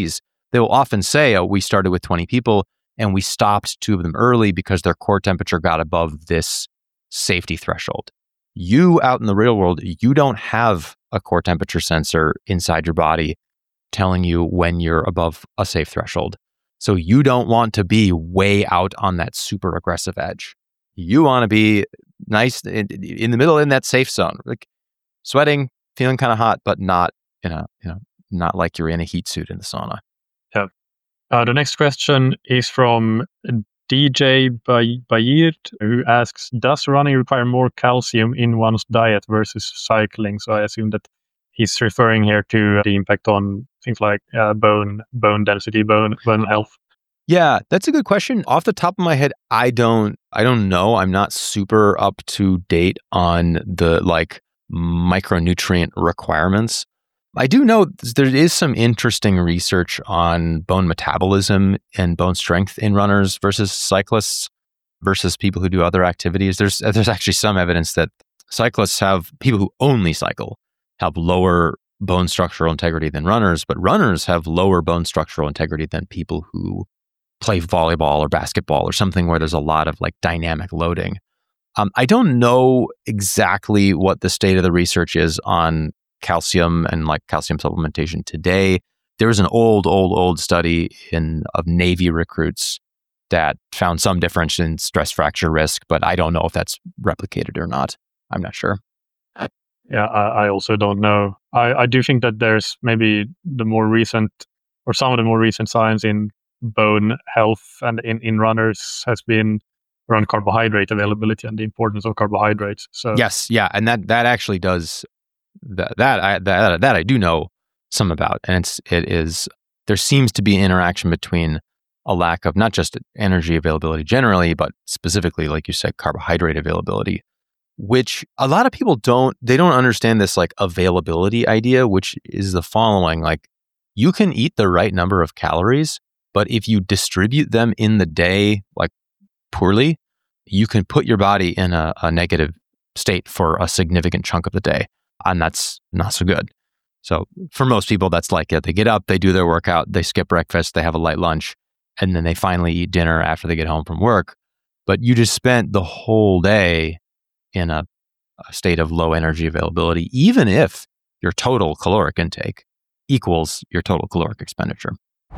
they will often say, oh, we started with twenty people and we stopped two of them early because their core temperature got above this safety threshold. You out in the real world, you don't have a core temperature sensor inside your body telling you when you're above a safe threshold. So you don't want to be way out on that super aggressive edge. You want to be nice in, in the middle in that safe zone, like sweating, feeling kind of hot, but not in a, you know, not like you're in a heat suit in the sauna. Yeah. Uh, the next question is from D J Bayir, who asks, does running require more calcium in one's diet versus cycling? So I assume that he's referring here to the impact on things like uh, bone, bone density, bone, bone health. Yeah, that's a good question. Off the top of my head, I don't, I don't know. I'm not super up to date on the like micronutrient requirements. I do know there is some interesting research on bone metabolism and bone strength in runners versus cyclists versus people who do other activities. There's there's actually some evidence that cyclists have, people who only cycle have lower bone structural integrity than runners, but runners have lower bone structural integrity than people who play volleyball or basketball or something where there's a lot of like dynamic loading. Um, I don't know exactly what the state of the research is on calcium and like calcium supplementation today. There was an old, old, old study in of Navy recruits that found some difference in stress fracture risk, but I don't know if that's replicated or not. I'm not sure. Yeah, I, I also don't know. I, I do think that there's maybe the more recent or some of the more recent science in bone health and in, in runners has been around carbohydrate availability and the importance of carbohydrates. So yes, yeah, and that that actually does that that I that that I do know some about, and it's it is there seems to be an interaction between a lack of not just energy availability generally, but specifically, like you said, carbohydrate availability, which a lot of people don't they don't understand this like availability idea, which is the following: like you can eat the right number of calories, but if you distribute them in the day like poorly, you can put your body in a, a negative state for a significant chunk of the day. And that's not so good. So for most people, that's like it. They get up, they do their workout, they skip breakfast, they have a light lunch, and then they finally eat dinner after they get home from work. But you just spent the whole day in a, a state of low energy availability, even if your total caloric intake equals your total caloric expenditure.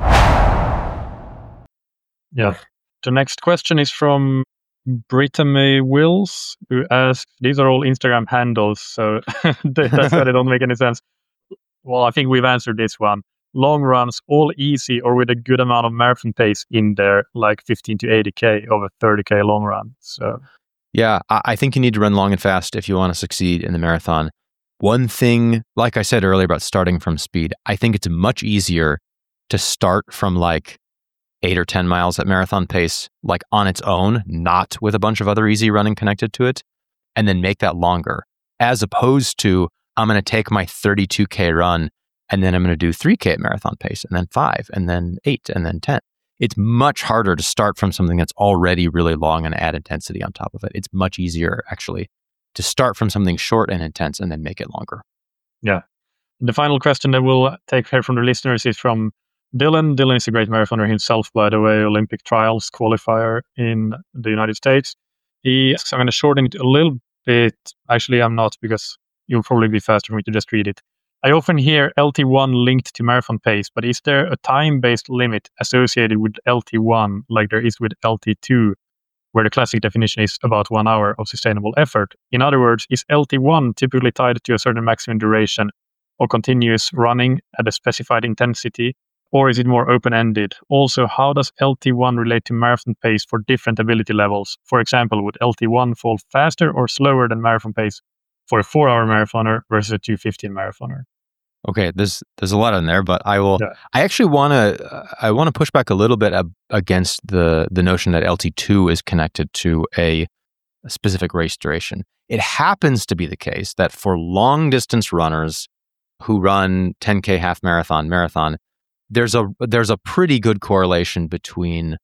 Yeah. The next question is from Brittany Wills, who asks, these are all Instagram handles, so that's why they don't make any sense. Well, I think we've answered this one. Long runs, all easy or with a good amount of marathon pace in there, like fifteen to eighty K over thirty K long run. So, yeah, I think you need to run long and fast if you want to succeed in the marathon. One thing, like I said earlier about starting from speed, I think it's much easier to start from like eight or ten miles at marathon pace, like on its own, not with a bunch of other easy running connected to it, and then make that longer, as opposed to I'm going to take my thirty-two K run and then I'm going to do three K at marathon pace and then five and then eight and then ten. It's much harder to start from something that's already really long and add intensity on top of it. It's much easier actually to start from something short and intense and then make it longer. Yeah. The final question that we'll take here from the listeners is from Dylan. Dylan is a great marathoner himself, by the way, Olympic trials qualifier in the United States. He asks, I'm going to shorten it a little bit. Actually, I'm not, because you'll probably be faster for me to just read it. I often hear L T one linked to marathon pace, but is there a time-based limit associated with L T one like there is with L T two, where the classic definition is about one hour of sustainable effort? In other words, is L T one typically tied to a certain maximum duration or continuous running at a specified intensity? Or is it more open-ended? Also, how does L T one relate to marathon pace for different ability levels? For example, would L T one fall faster or slower than marathon pace for a four-hour marathoner versus a two fifteen marathoner? Okay, there's there's a lot in there, but I will. Yeah. I actually want to I want to push back a little bit ab- against the the notion that L T two is connected to a, a specific race duration. It happens to be the case that for long distance runners who run ten K half marathon, marathon, there's a there's a pretty good correlation between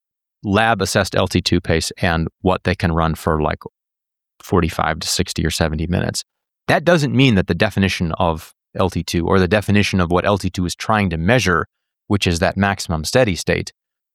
lab assessed L T two pace and what they can run for like forty-five to sixty or seventy minutes. That doesn't mean that the definition of L T two or the definition of what L T two is trying to measure which is that maximum steady state,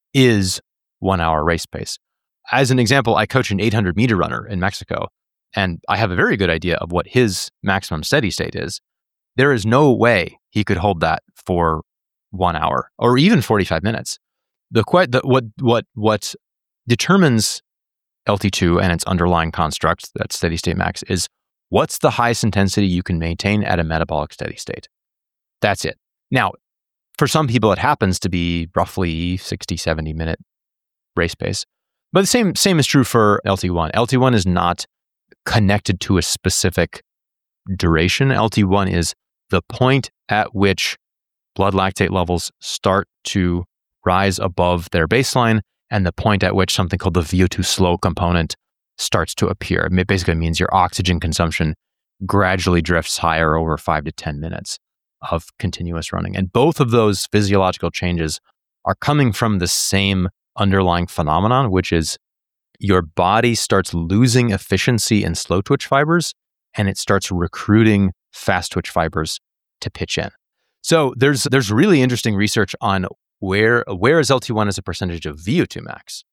is one hour race pace. As an example, I coach an eight hundred meter runner in Mexico, and I have a very good idea of what his maximum steady state is. There is no way he could hold that for one hour or even forty-five minutes. The, que- the what what what determines L T two and its underlying construct, that steady state max, is what's the highest intensity you can maintain at a metabolic steady state. That's it. Now, for some people, it happens to be roughly sixty, seventy minute race pace. But the same same is true for L T one. L T one is not connected to a specific duration. L T one is the point at which blood lactate levels start to rise above their baseline and the point at which something called the V O two slow component starts to appear. It basically means your oxygen consumption gradually drifts higher over five to ten minutes of continuous running. And both of those physiological changes are coming from the same underlying phenomenon, which is your body starts losing efficiency in slow twitch fibers and it starts recruiting fast twitch fibers to pitch in. So there's there's really interesting research on where where is L T one as a percentage of V O two max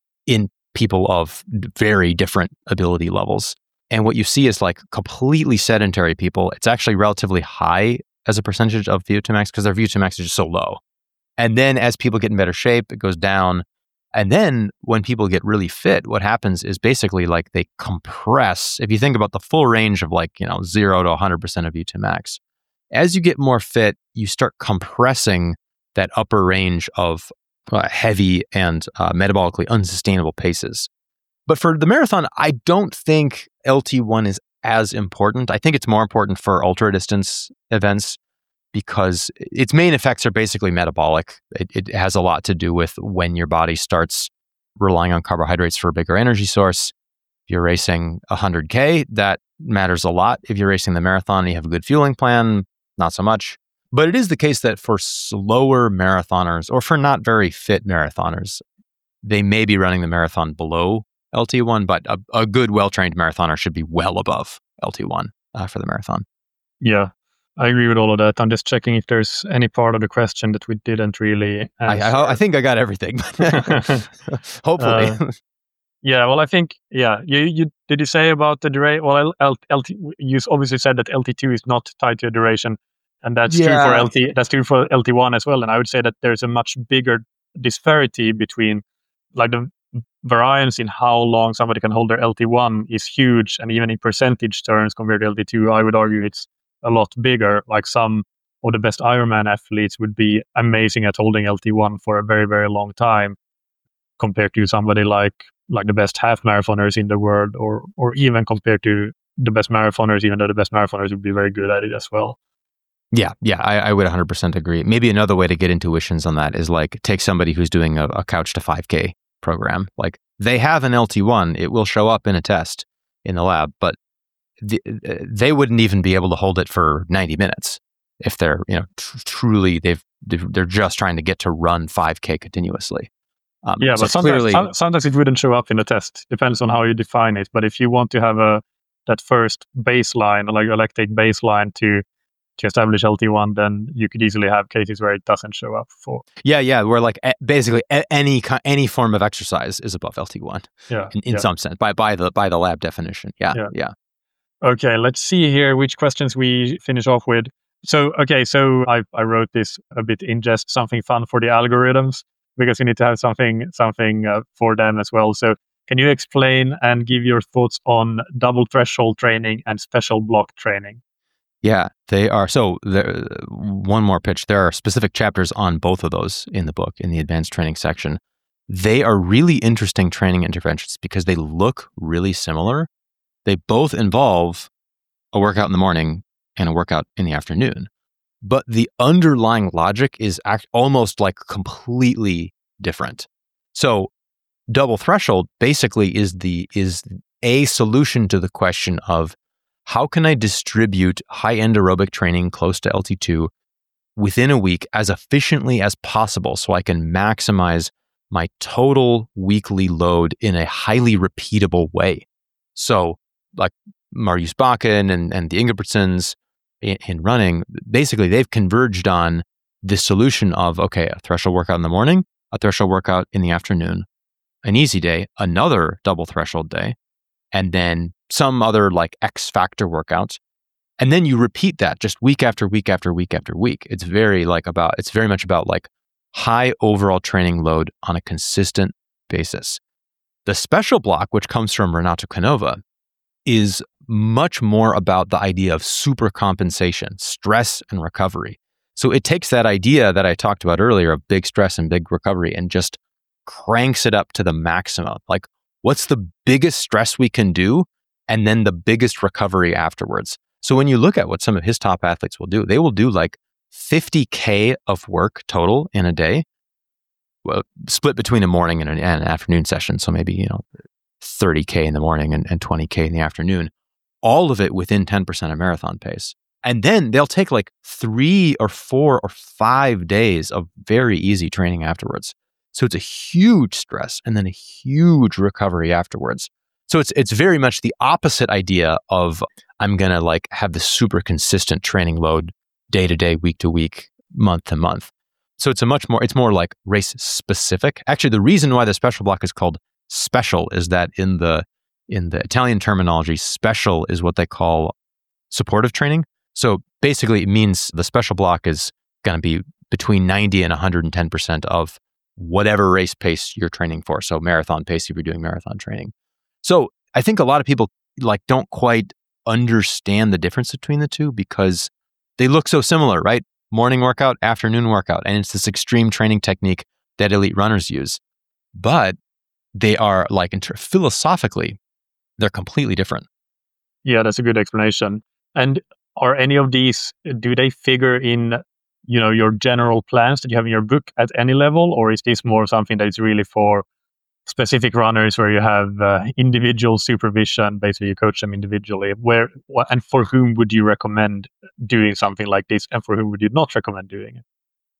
in people of very different ability levels. And what you see is like completely sedentary people, it's actually relatively high as a percentage of V O two max because their V O two max is just so low. And then as people get in better shape, it goes down. And then when people get really fit, what happens is basically like they compress. If you think about the full range of like, you know, zero to one hundred percent of V O two max, as you get more fit, you start compressing that upper range of uh, heavy and uh, metabolically unsustainable paces. But for the marathon, I don't think L T one is as important. I think it's more important for ultra distance events because its main effects are basically metabolic. It, it has a lot to do with when your body starts relying on carbohydrates for a bigger energy source. If you're racing one hundred K, that matters a lot. If you're racing the marathon and you have a good fueling plan, not so much. But it is the case that for slower marathoners or for not very fit marathoners, they may be running the marathon below L T one, but a, a good, well-trained marathoner should be well above L T one uh, for the marathon. Yeah, I agree with all of that. I'm just checking if there's any part of the question that we didn't really answer. I, I, I think I got everything. Hopefully. Uh, yeah, well, I think, yeah. You, you did you say about the duration? Well, L, L, LT, you obviously said that L T two is not tied to a duration, and that's yeah. true for L T. That's true for L T one as well. And I would say that there's a much bigger disparity between, like, the variance in how long somebody can hold their L T one is huge, and even in percentage terms compared to L T two, I would argue it's a lot bigger. Like some of the best Ironman athletes would be amazing at holding L T one for a very, very long time, compared to somebody like like the best half marathoners in the world, or or even compared to the best marathoners, even though the best marathoners would be very good at it as well. Yeah, yeah, I, I would one hundred percent agree. Maybe another way to get intuitions on that is like take somebody who's doing a, a couch to five K program. Like they have an L T one, it will show up in a test in the lab, but the, they wouldn't even be able to hold it for ninety minutes if they're, you know, tr- truly they've they're just trying to get to run five K continuously. Um, yeah, so but sometimes, clearly, sometimes it wouldn't show up in the test. Depends on how you define it. But if you want to have a that first baseline, like a lactate baseline to to establish L T one, then you could easily have cases where it doesn't show up for. Yeah, yeah, where like a, basically a, any any form of exercise is above L T one. Yeah, in, in yeah. some sense, by by the by the lab definition. Yeah, yeah, yeah. Okay, let's see here which questions we finish off with. So, okay, so I I wrote this a bit in jest, something fun for the algorithms, because you need to have something something uh, for them as well. So, can you explain and give your thoughts on double threshold training and special block training? Yeah, they are. So there, one more pitch. There are specific chapters on both of those in the book, in the advanced training section. They are really interesting training interventions because they look really similar. They both involve a workout in the morning and a workout in the afternoon. But the underlying logic is act almost like completely different. So double threshold basically is the is a solution to the question of how can I distribute high-end aerobic training close to L T two within a week as efficiently as possible so I can maximize my total weekly load in a highly repeatable way. So like Marius Bakken and, and the Ingebrigtsens in, in running, basically they've converged on this solution of, okay, a threshold workout in the morning, a threshold workout in the afternoon, an easy day, another double threshold day, and then some other like X factor workouts. And then you repeat that just week after week after week after week. It's very like about, it's very much about like high overall training load on a consistent basis. The special block, which comes from Renato Canova, is much more about the idea of super compensation, stress and recovery. So it takes that idea that I talked about earlier of big stress and big recovery and just cranks it up to the maximum. Like, what's the biggest stress we can do? And then the biggest recovery afterwards. So when you look at what some of his top athletes will do, they will do like fifty K of work total in a day, well, split between a morning and an, and an afternoon session. So maybe, you know, thirty K in the morning and, and twenty K in the afternoon, all of it within ten percent of marathon pace. And then they'll take like three or four or five days of very easy training afterwards. So it's a huge stress and then a huge recovery afterwards. So it's it's very much the opposite idea of I'm going to like have this super consistent training load day to day, week to week, month to month. So it's a much more, it's more like race specific. Actually, the reason why the special block is called special is that in the in the Italian terminology, special is what they call supportive training. So basically it means the special block is going to be between ninety and one hundred ten percent of whatever race pace you're training for. So marathon pace if you're doing marathon training. So I think a lot of people like don't quite understand the difference between the two because they look so similar, right? Morning workout, afternoon workout, and it's this extreme training technique that elite runners use. But they are like inter- philosophically, they're completely different. Yeah, that's a good explanation. And are any of these, do they figure in, you know, your general plans that you have in your book at any level, or is this more something that is really for specific runners where you have uh, individual supervision, basically you coach them individually? Where wh- and for whom would you recommend doing something like this, and for whom would you not recommend doing it?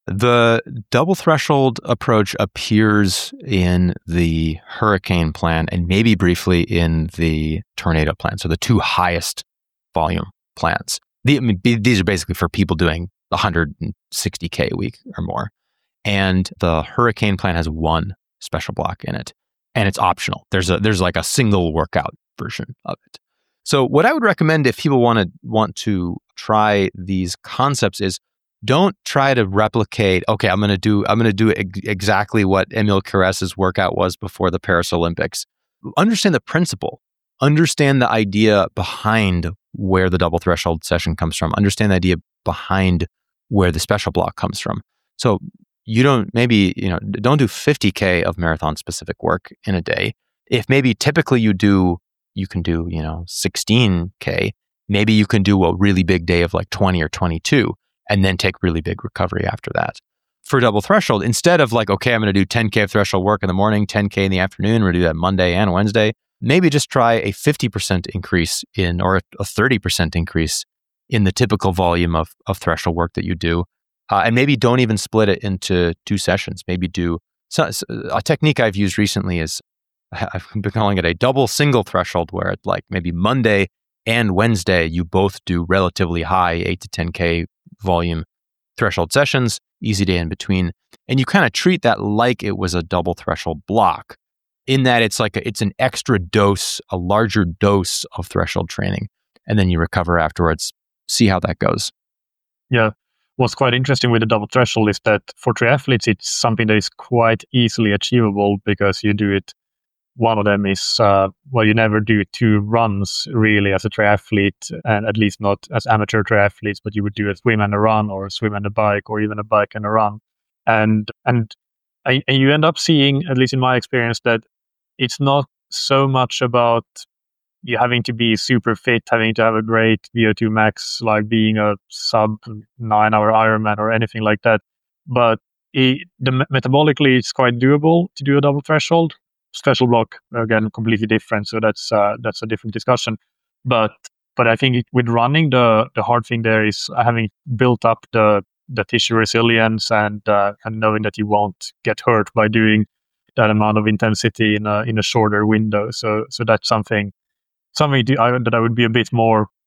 The double threshold approach appears in the Hurricane plan and maybe briefly in the Tornado plan. So the two highest volume plans. The, I mean, these are basically for people doing one hundred sixty K a week or more. And the Hurricane plan has one special block in it, and it's optional. There's a there's like a single workout version of it. So what I would recommend if people want to want to try these concepts is don't try to replicate, okay, I'm going to do I'm going to do ex- exactly what Emil Caress's workout was before the Paris Olympics. Understand the principle. Understand the idea behind where the double threshold session comes from. Understand the idea behind where the special block comes from. So you don't maybe, you know, don't do fifty K of marathon specific work in a day. If maybe typically you do, you can do, you know, sixteen K, maybe you can do a really big day of like twenty or twenty-two and then take really big recovery after that. For double threshold, instead of like, okay, I'm going to do ten K of threshold work in the morning, ten K in the afternoon, we're going to do that Monday and Wednesday, maybe just try a fifty percent increase in, or a thirty percent increase in the typical volume of, of threshold work that you do. Uh, and maybe don't even split it into two sessions. Maybe do, so, so a technique I've used recently is, I've been calling it a double single threshold, where it's like maybe Monday and Wednesday, you both do relatively high eight to ten K volume threshold sessions, easy day in between. And you kind of treat that like it was a double threshold block, in that it's like a, it's an extra dose, a larger dose of threshold training. And then you recover afterwards, see how that goes. Yeah. What's quite interesting with the double threshold is that for triathletes, it's something that is quite easily achievable because you do it. One of them is, uh, well, you never do two runs really as a triathlete, and at least not as amateur triathletes, but you would do a swim and a run, or a swim and a bike, or even a bike and a run. And, and, and you end up seeing, at least in my experience, that it's not so much about you having to be super fit, having to have a great V O two max, like being a sub nine hour Ironman or anything like that. But it, the metabolically, it's quite doable to do a double threshold. Special block, again, completely different. So that's uh, that's a different discussion. But but I think it, with running, the the hard thing there is having built up the the tissue resilience and uh, and knowing that you won't get hurt by doing that amount of intensity in a in a shorter window. So so that's something. Something to, I, that I would be a bit more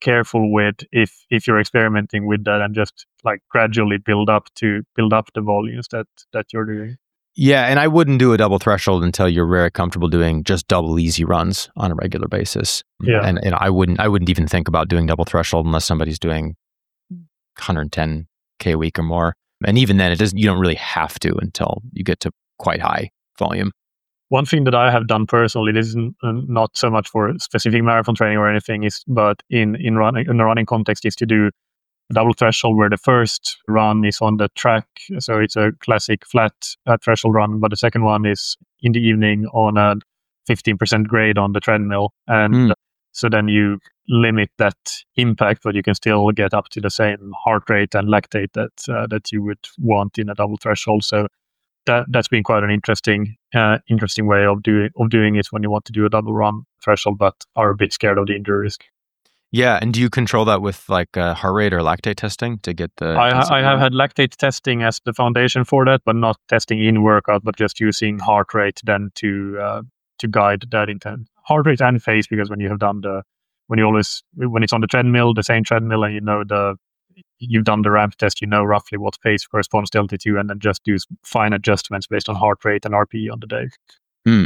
careful with if if you're experimenting with that, and just like gradually build up to build up the volumes that that you're doing. Yeah, and I wouldn't do a double threshold until you're very comfortable doing just double easy runs on a regular basis. Yeah. And and I wouldn't I wouldn't even think about doing double threshold unless somebody's doing one hundred ten K a week or more. And even then, it doesn't. You don't really have to until you get to quite high volume. One thing that I have done personally, this is n- not so much for specific marathon training or anything, is but in in running in the running context, is to do a double threshold where the first run is on the track, so it's a classic flat uh, threshold run, but the second one is in the evening on a fifteen percent grade on the treadmill, and Mm. so then you limit that impact, but you can still get up to the same heart rate and lactate that uh, that you would want in a double threshold. So that that's been quite an interesting uh, interesting way of doing of doing it when you want to do a double run threshold, but are a bit scared of the injury risk. Yeah, and do you control that with like uh, heart rate or lactate testing to get the? I, ha- I have had lactate testing as the foundation for that, but not testing in workout, but just using heart rate then to uh, to guide that intent. Heart rate and pace, because when you have done the when you always when it's on the treadmill, the same treadmill, and you know the you've done the ramp test, you know roughly what pace corresponds to altitude, and then just do fine adjustments based on heart rate and R P E on the day. Hmm.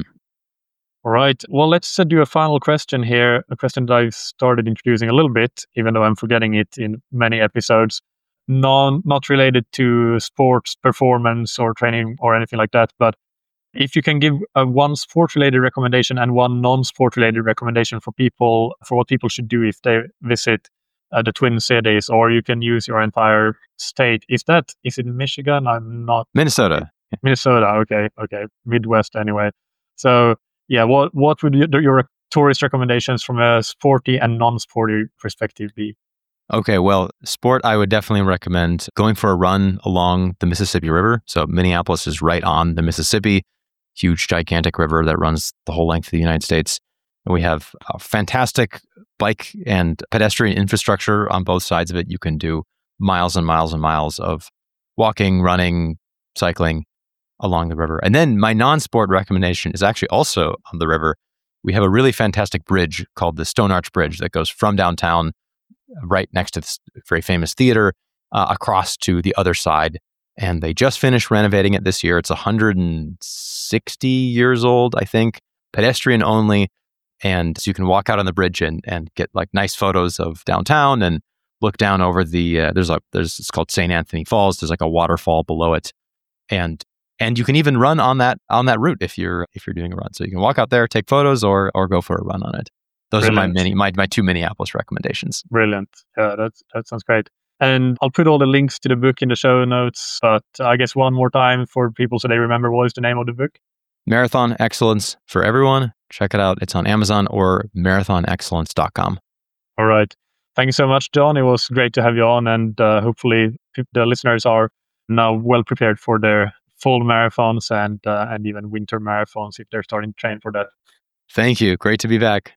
All right. Well, let's uh, do a final question here, a question that I've started introducing a little bit, even though I'm forgetting it in many episodes. Non, not related to sports performance or training or anything like that, but if you can give a one sport-related recommendation and one non-sport-related recommendation for people, for what people should do if they visit uh, the Twin Cities, or you can use your entire state. Is that, is it Michigan? I'm not... Minnesota. Minnesota, okay, okay. Midwest anyway. So, yeah, what what would you, your tourist recommendations from a sporty and non-sporty perspective be? Okay, well, sport, I would definitely recommend going for a run along the Mississippi River. So Minneapolis is right on the Mississippi, huge, gigantic river that runs the whole length of the United States. And we have a fantastic bike and pedestrian infrastructure on both sides of it. You can do miles and miles and miles of walking, running, cycling along the river. And then my non-sport recommendation is actually also on the river. We have a really fantastic bridge called the Stone Arch Bridge that goes from downtown right next to this very famous theater uh, across to the other side. And they just finished renovating it this year. It's one hundred sixty years old, I think, pedestrian only. And so you can walk out on the bridge and, and get like nice photos of downtown and look down over the, uh, there's a, there's, it's called Saint Anthony Falls. There's like a waterfall below it. And And you can even run on that on that route if you're if you're doing a run. So you can walk out there, take photos, or or go for a run on it. Those Brilliant. are my mini my, my two Minneapolis recommendations. Brilliant. Yeah, that's that sounds great. And I'll put all the links to the book in the show notes. But I guess one more time for people so they remember, what is the name of the book? Marathon Excellence for Everyone. Check it out. It's on Amazon or marathon excellence dot com. All right. Thank you so much, John. It was great to have you on, and uh, hopefully the listeners are now well prepared for their full marathons and uh, and even winter marathons if they're starting to train for that. Thank you. Great to be back.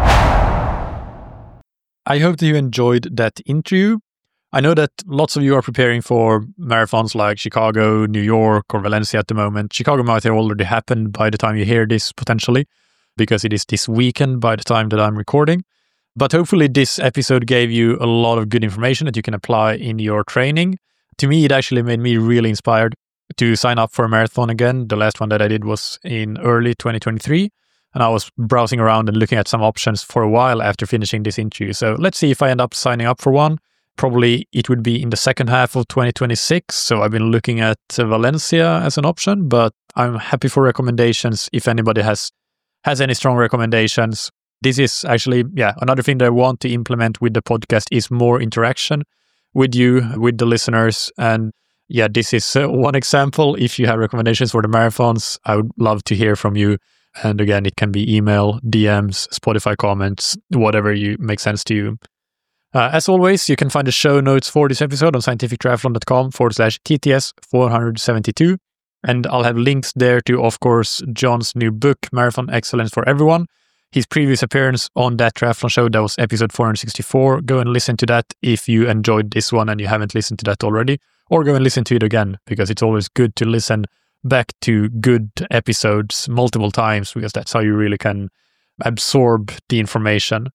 I hope that you enjoyed that interview. I know that lots of you are preparing for marathons like Chicago, New York, or Valencia at the moment. Chicago might have already happened by the time you hear this, potentially, because it is this weekend by the time that I'm recording. But hopefully this episode gave you a lot of good information that you can apply in your training. To me, it actually made me really inspired to sign up for a marathon again. The last one that I did was in early twenty twenty-three, and I was browsing around and looking at some options for a while after finishing this interview. So let's see if I end up signing up for one. Probably it would be in the second half of twenty twenty-six. So I've been looking at uh, Valencia as an option, but I'm happy for recommendations if anybody has has any strong recommendations. This is actually, yeah, another thing that I want to implement with the podcast is more interaction with you, with the listeners. And yeah, this is uh, one example. If you have recommendations for the marathons, I would love to hear from you. And again, it can be email, D Ms, Spotify comments, whatever you make sense to you. Uh, as always, you can find the show notes for this episode on scientifictriathlon.com forward slash TTS 472. And I'll have links there to, of course, John's new book, Marathon Excellence for Everyone. His previous appearance on that triathlon show, that was episode four sixty-four. Go and listen to that if you enjoyed this one and you haven't listened to that already. Or go and listen to it again, because it's always good to listen back to good episodes multiple times, because that's how you really can absorb the information.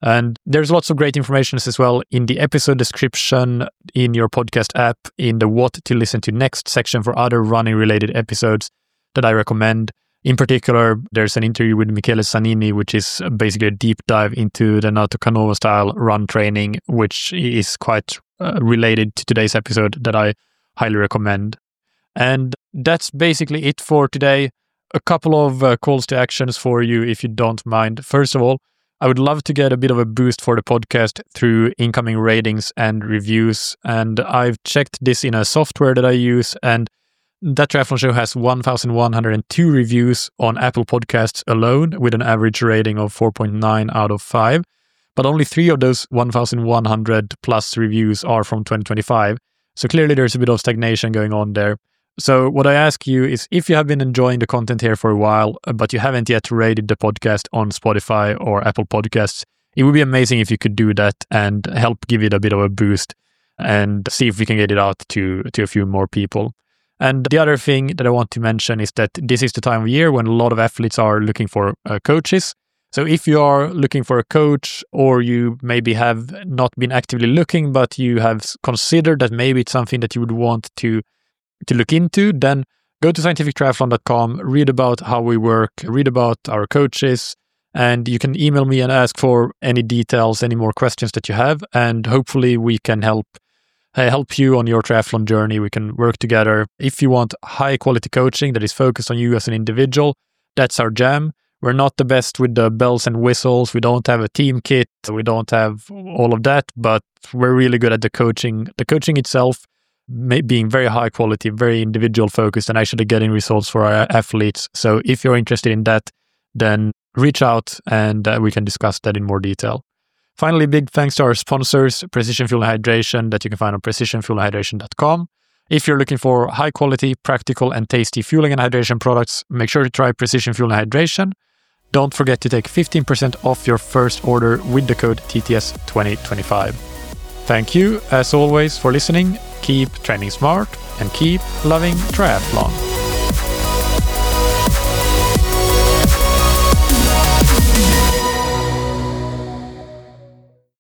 And there's lots of great information as well in the episode description, in your podcast app, in the what to listen to next section for other running related episodes that I recommend. In particular, there's an interview with Michele Zanini, which is basically a deep dive into the Nato Canova style run training, which is quite uh, related to today's episode that I highly recommend. And that's basically it for today. A couple of uh, calls to actions for you, if you don't mind. First of all, I would love to get a bit of a boost for the podcast through incoming ratings and reviews. And I've checked this in a software that I use, and That Triathlon Show has one thousand one hundred two reviews on Apple Podcasts alone, with an average rating of four point nine out of five. But only three of those one thousand one hundred plus reviews are from twenty twenty-five. So clearly there's a bit of stagnation going on there. So what I ask you is, if you have been enjoying the content here for a while, but you haven't yet rated the podcast on Spotify or Apple Podcasts, it would be amazing if you could do that and help give it a bit of a boost and see if we can get it out to, to a few more people. And the other thing that I want to mention is that this is the time of year when a lot of athletes are looking for uh, coaches. So if you are looking for a coach, or you maybe have not been actively looking, but you have considered that maybe it's something that you would want to to look into, then go to scientific triathlon dot com, read about how we work, read about our coaches, and you can email me and ask for any details, any more questions that you have, and hopefully we can help uh, help you on your triathlon journey. We can work together. If you want high quality coaching that is focused on you as an individual, that's our jam. We're not the best with the bells and whistles. We don't have a team kit. We don't have all of that, but we're really good at the coaching. The coaching itself being very high quality, very individual focused, and actually getting results for our athletes. So if you're interested in that, then reach out and uh, we can discuss that in more detail. Finally, big thanks to our sponsors, Precision Fuel and Hydration, that you can find on precision fuel and hydration dot com. If you're looking for high quality, practical and tasty fueling and hydration products, make sure to try Precision Fuel and Hydration. Don't forget to take fifteen percent off your first order with the code T T S twenty twenty-five. Thank you, as always, for listening. Keep training smart and keep loving triathlon.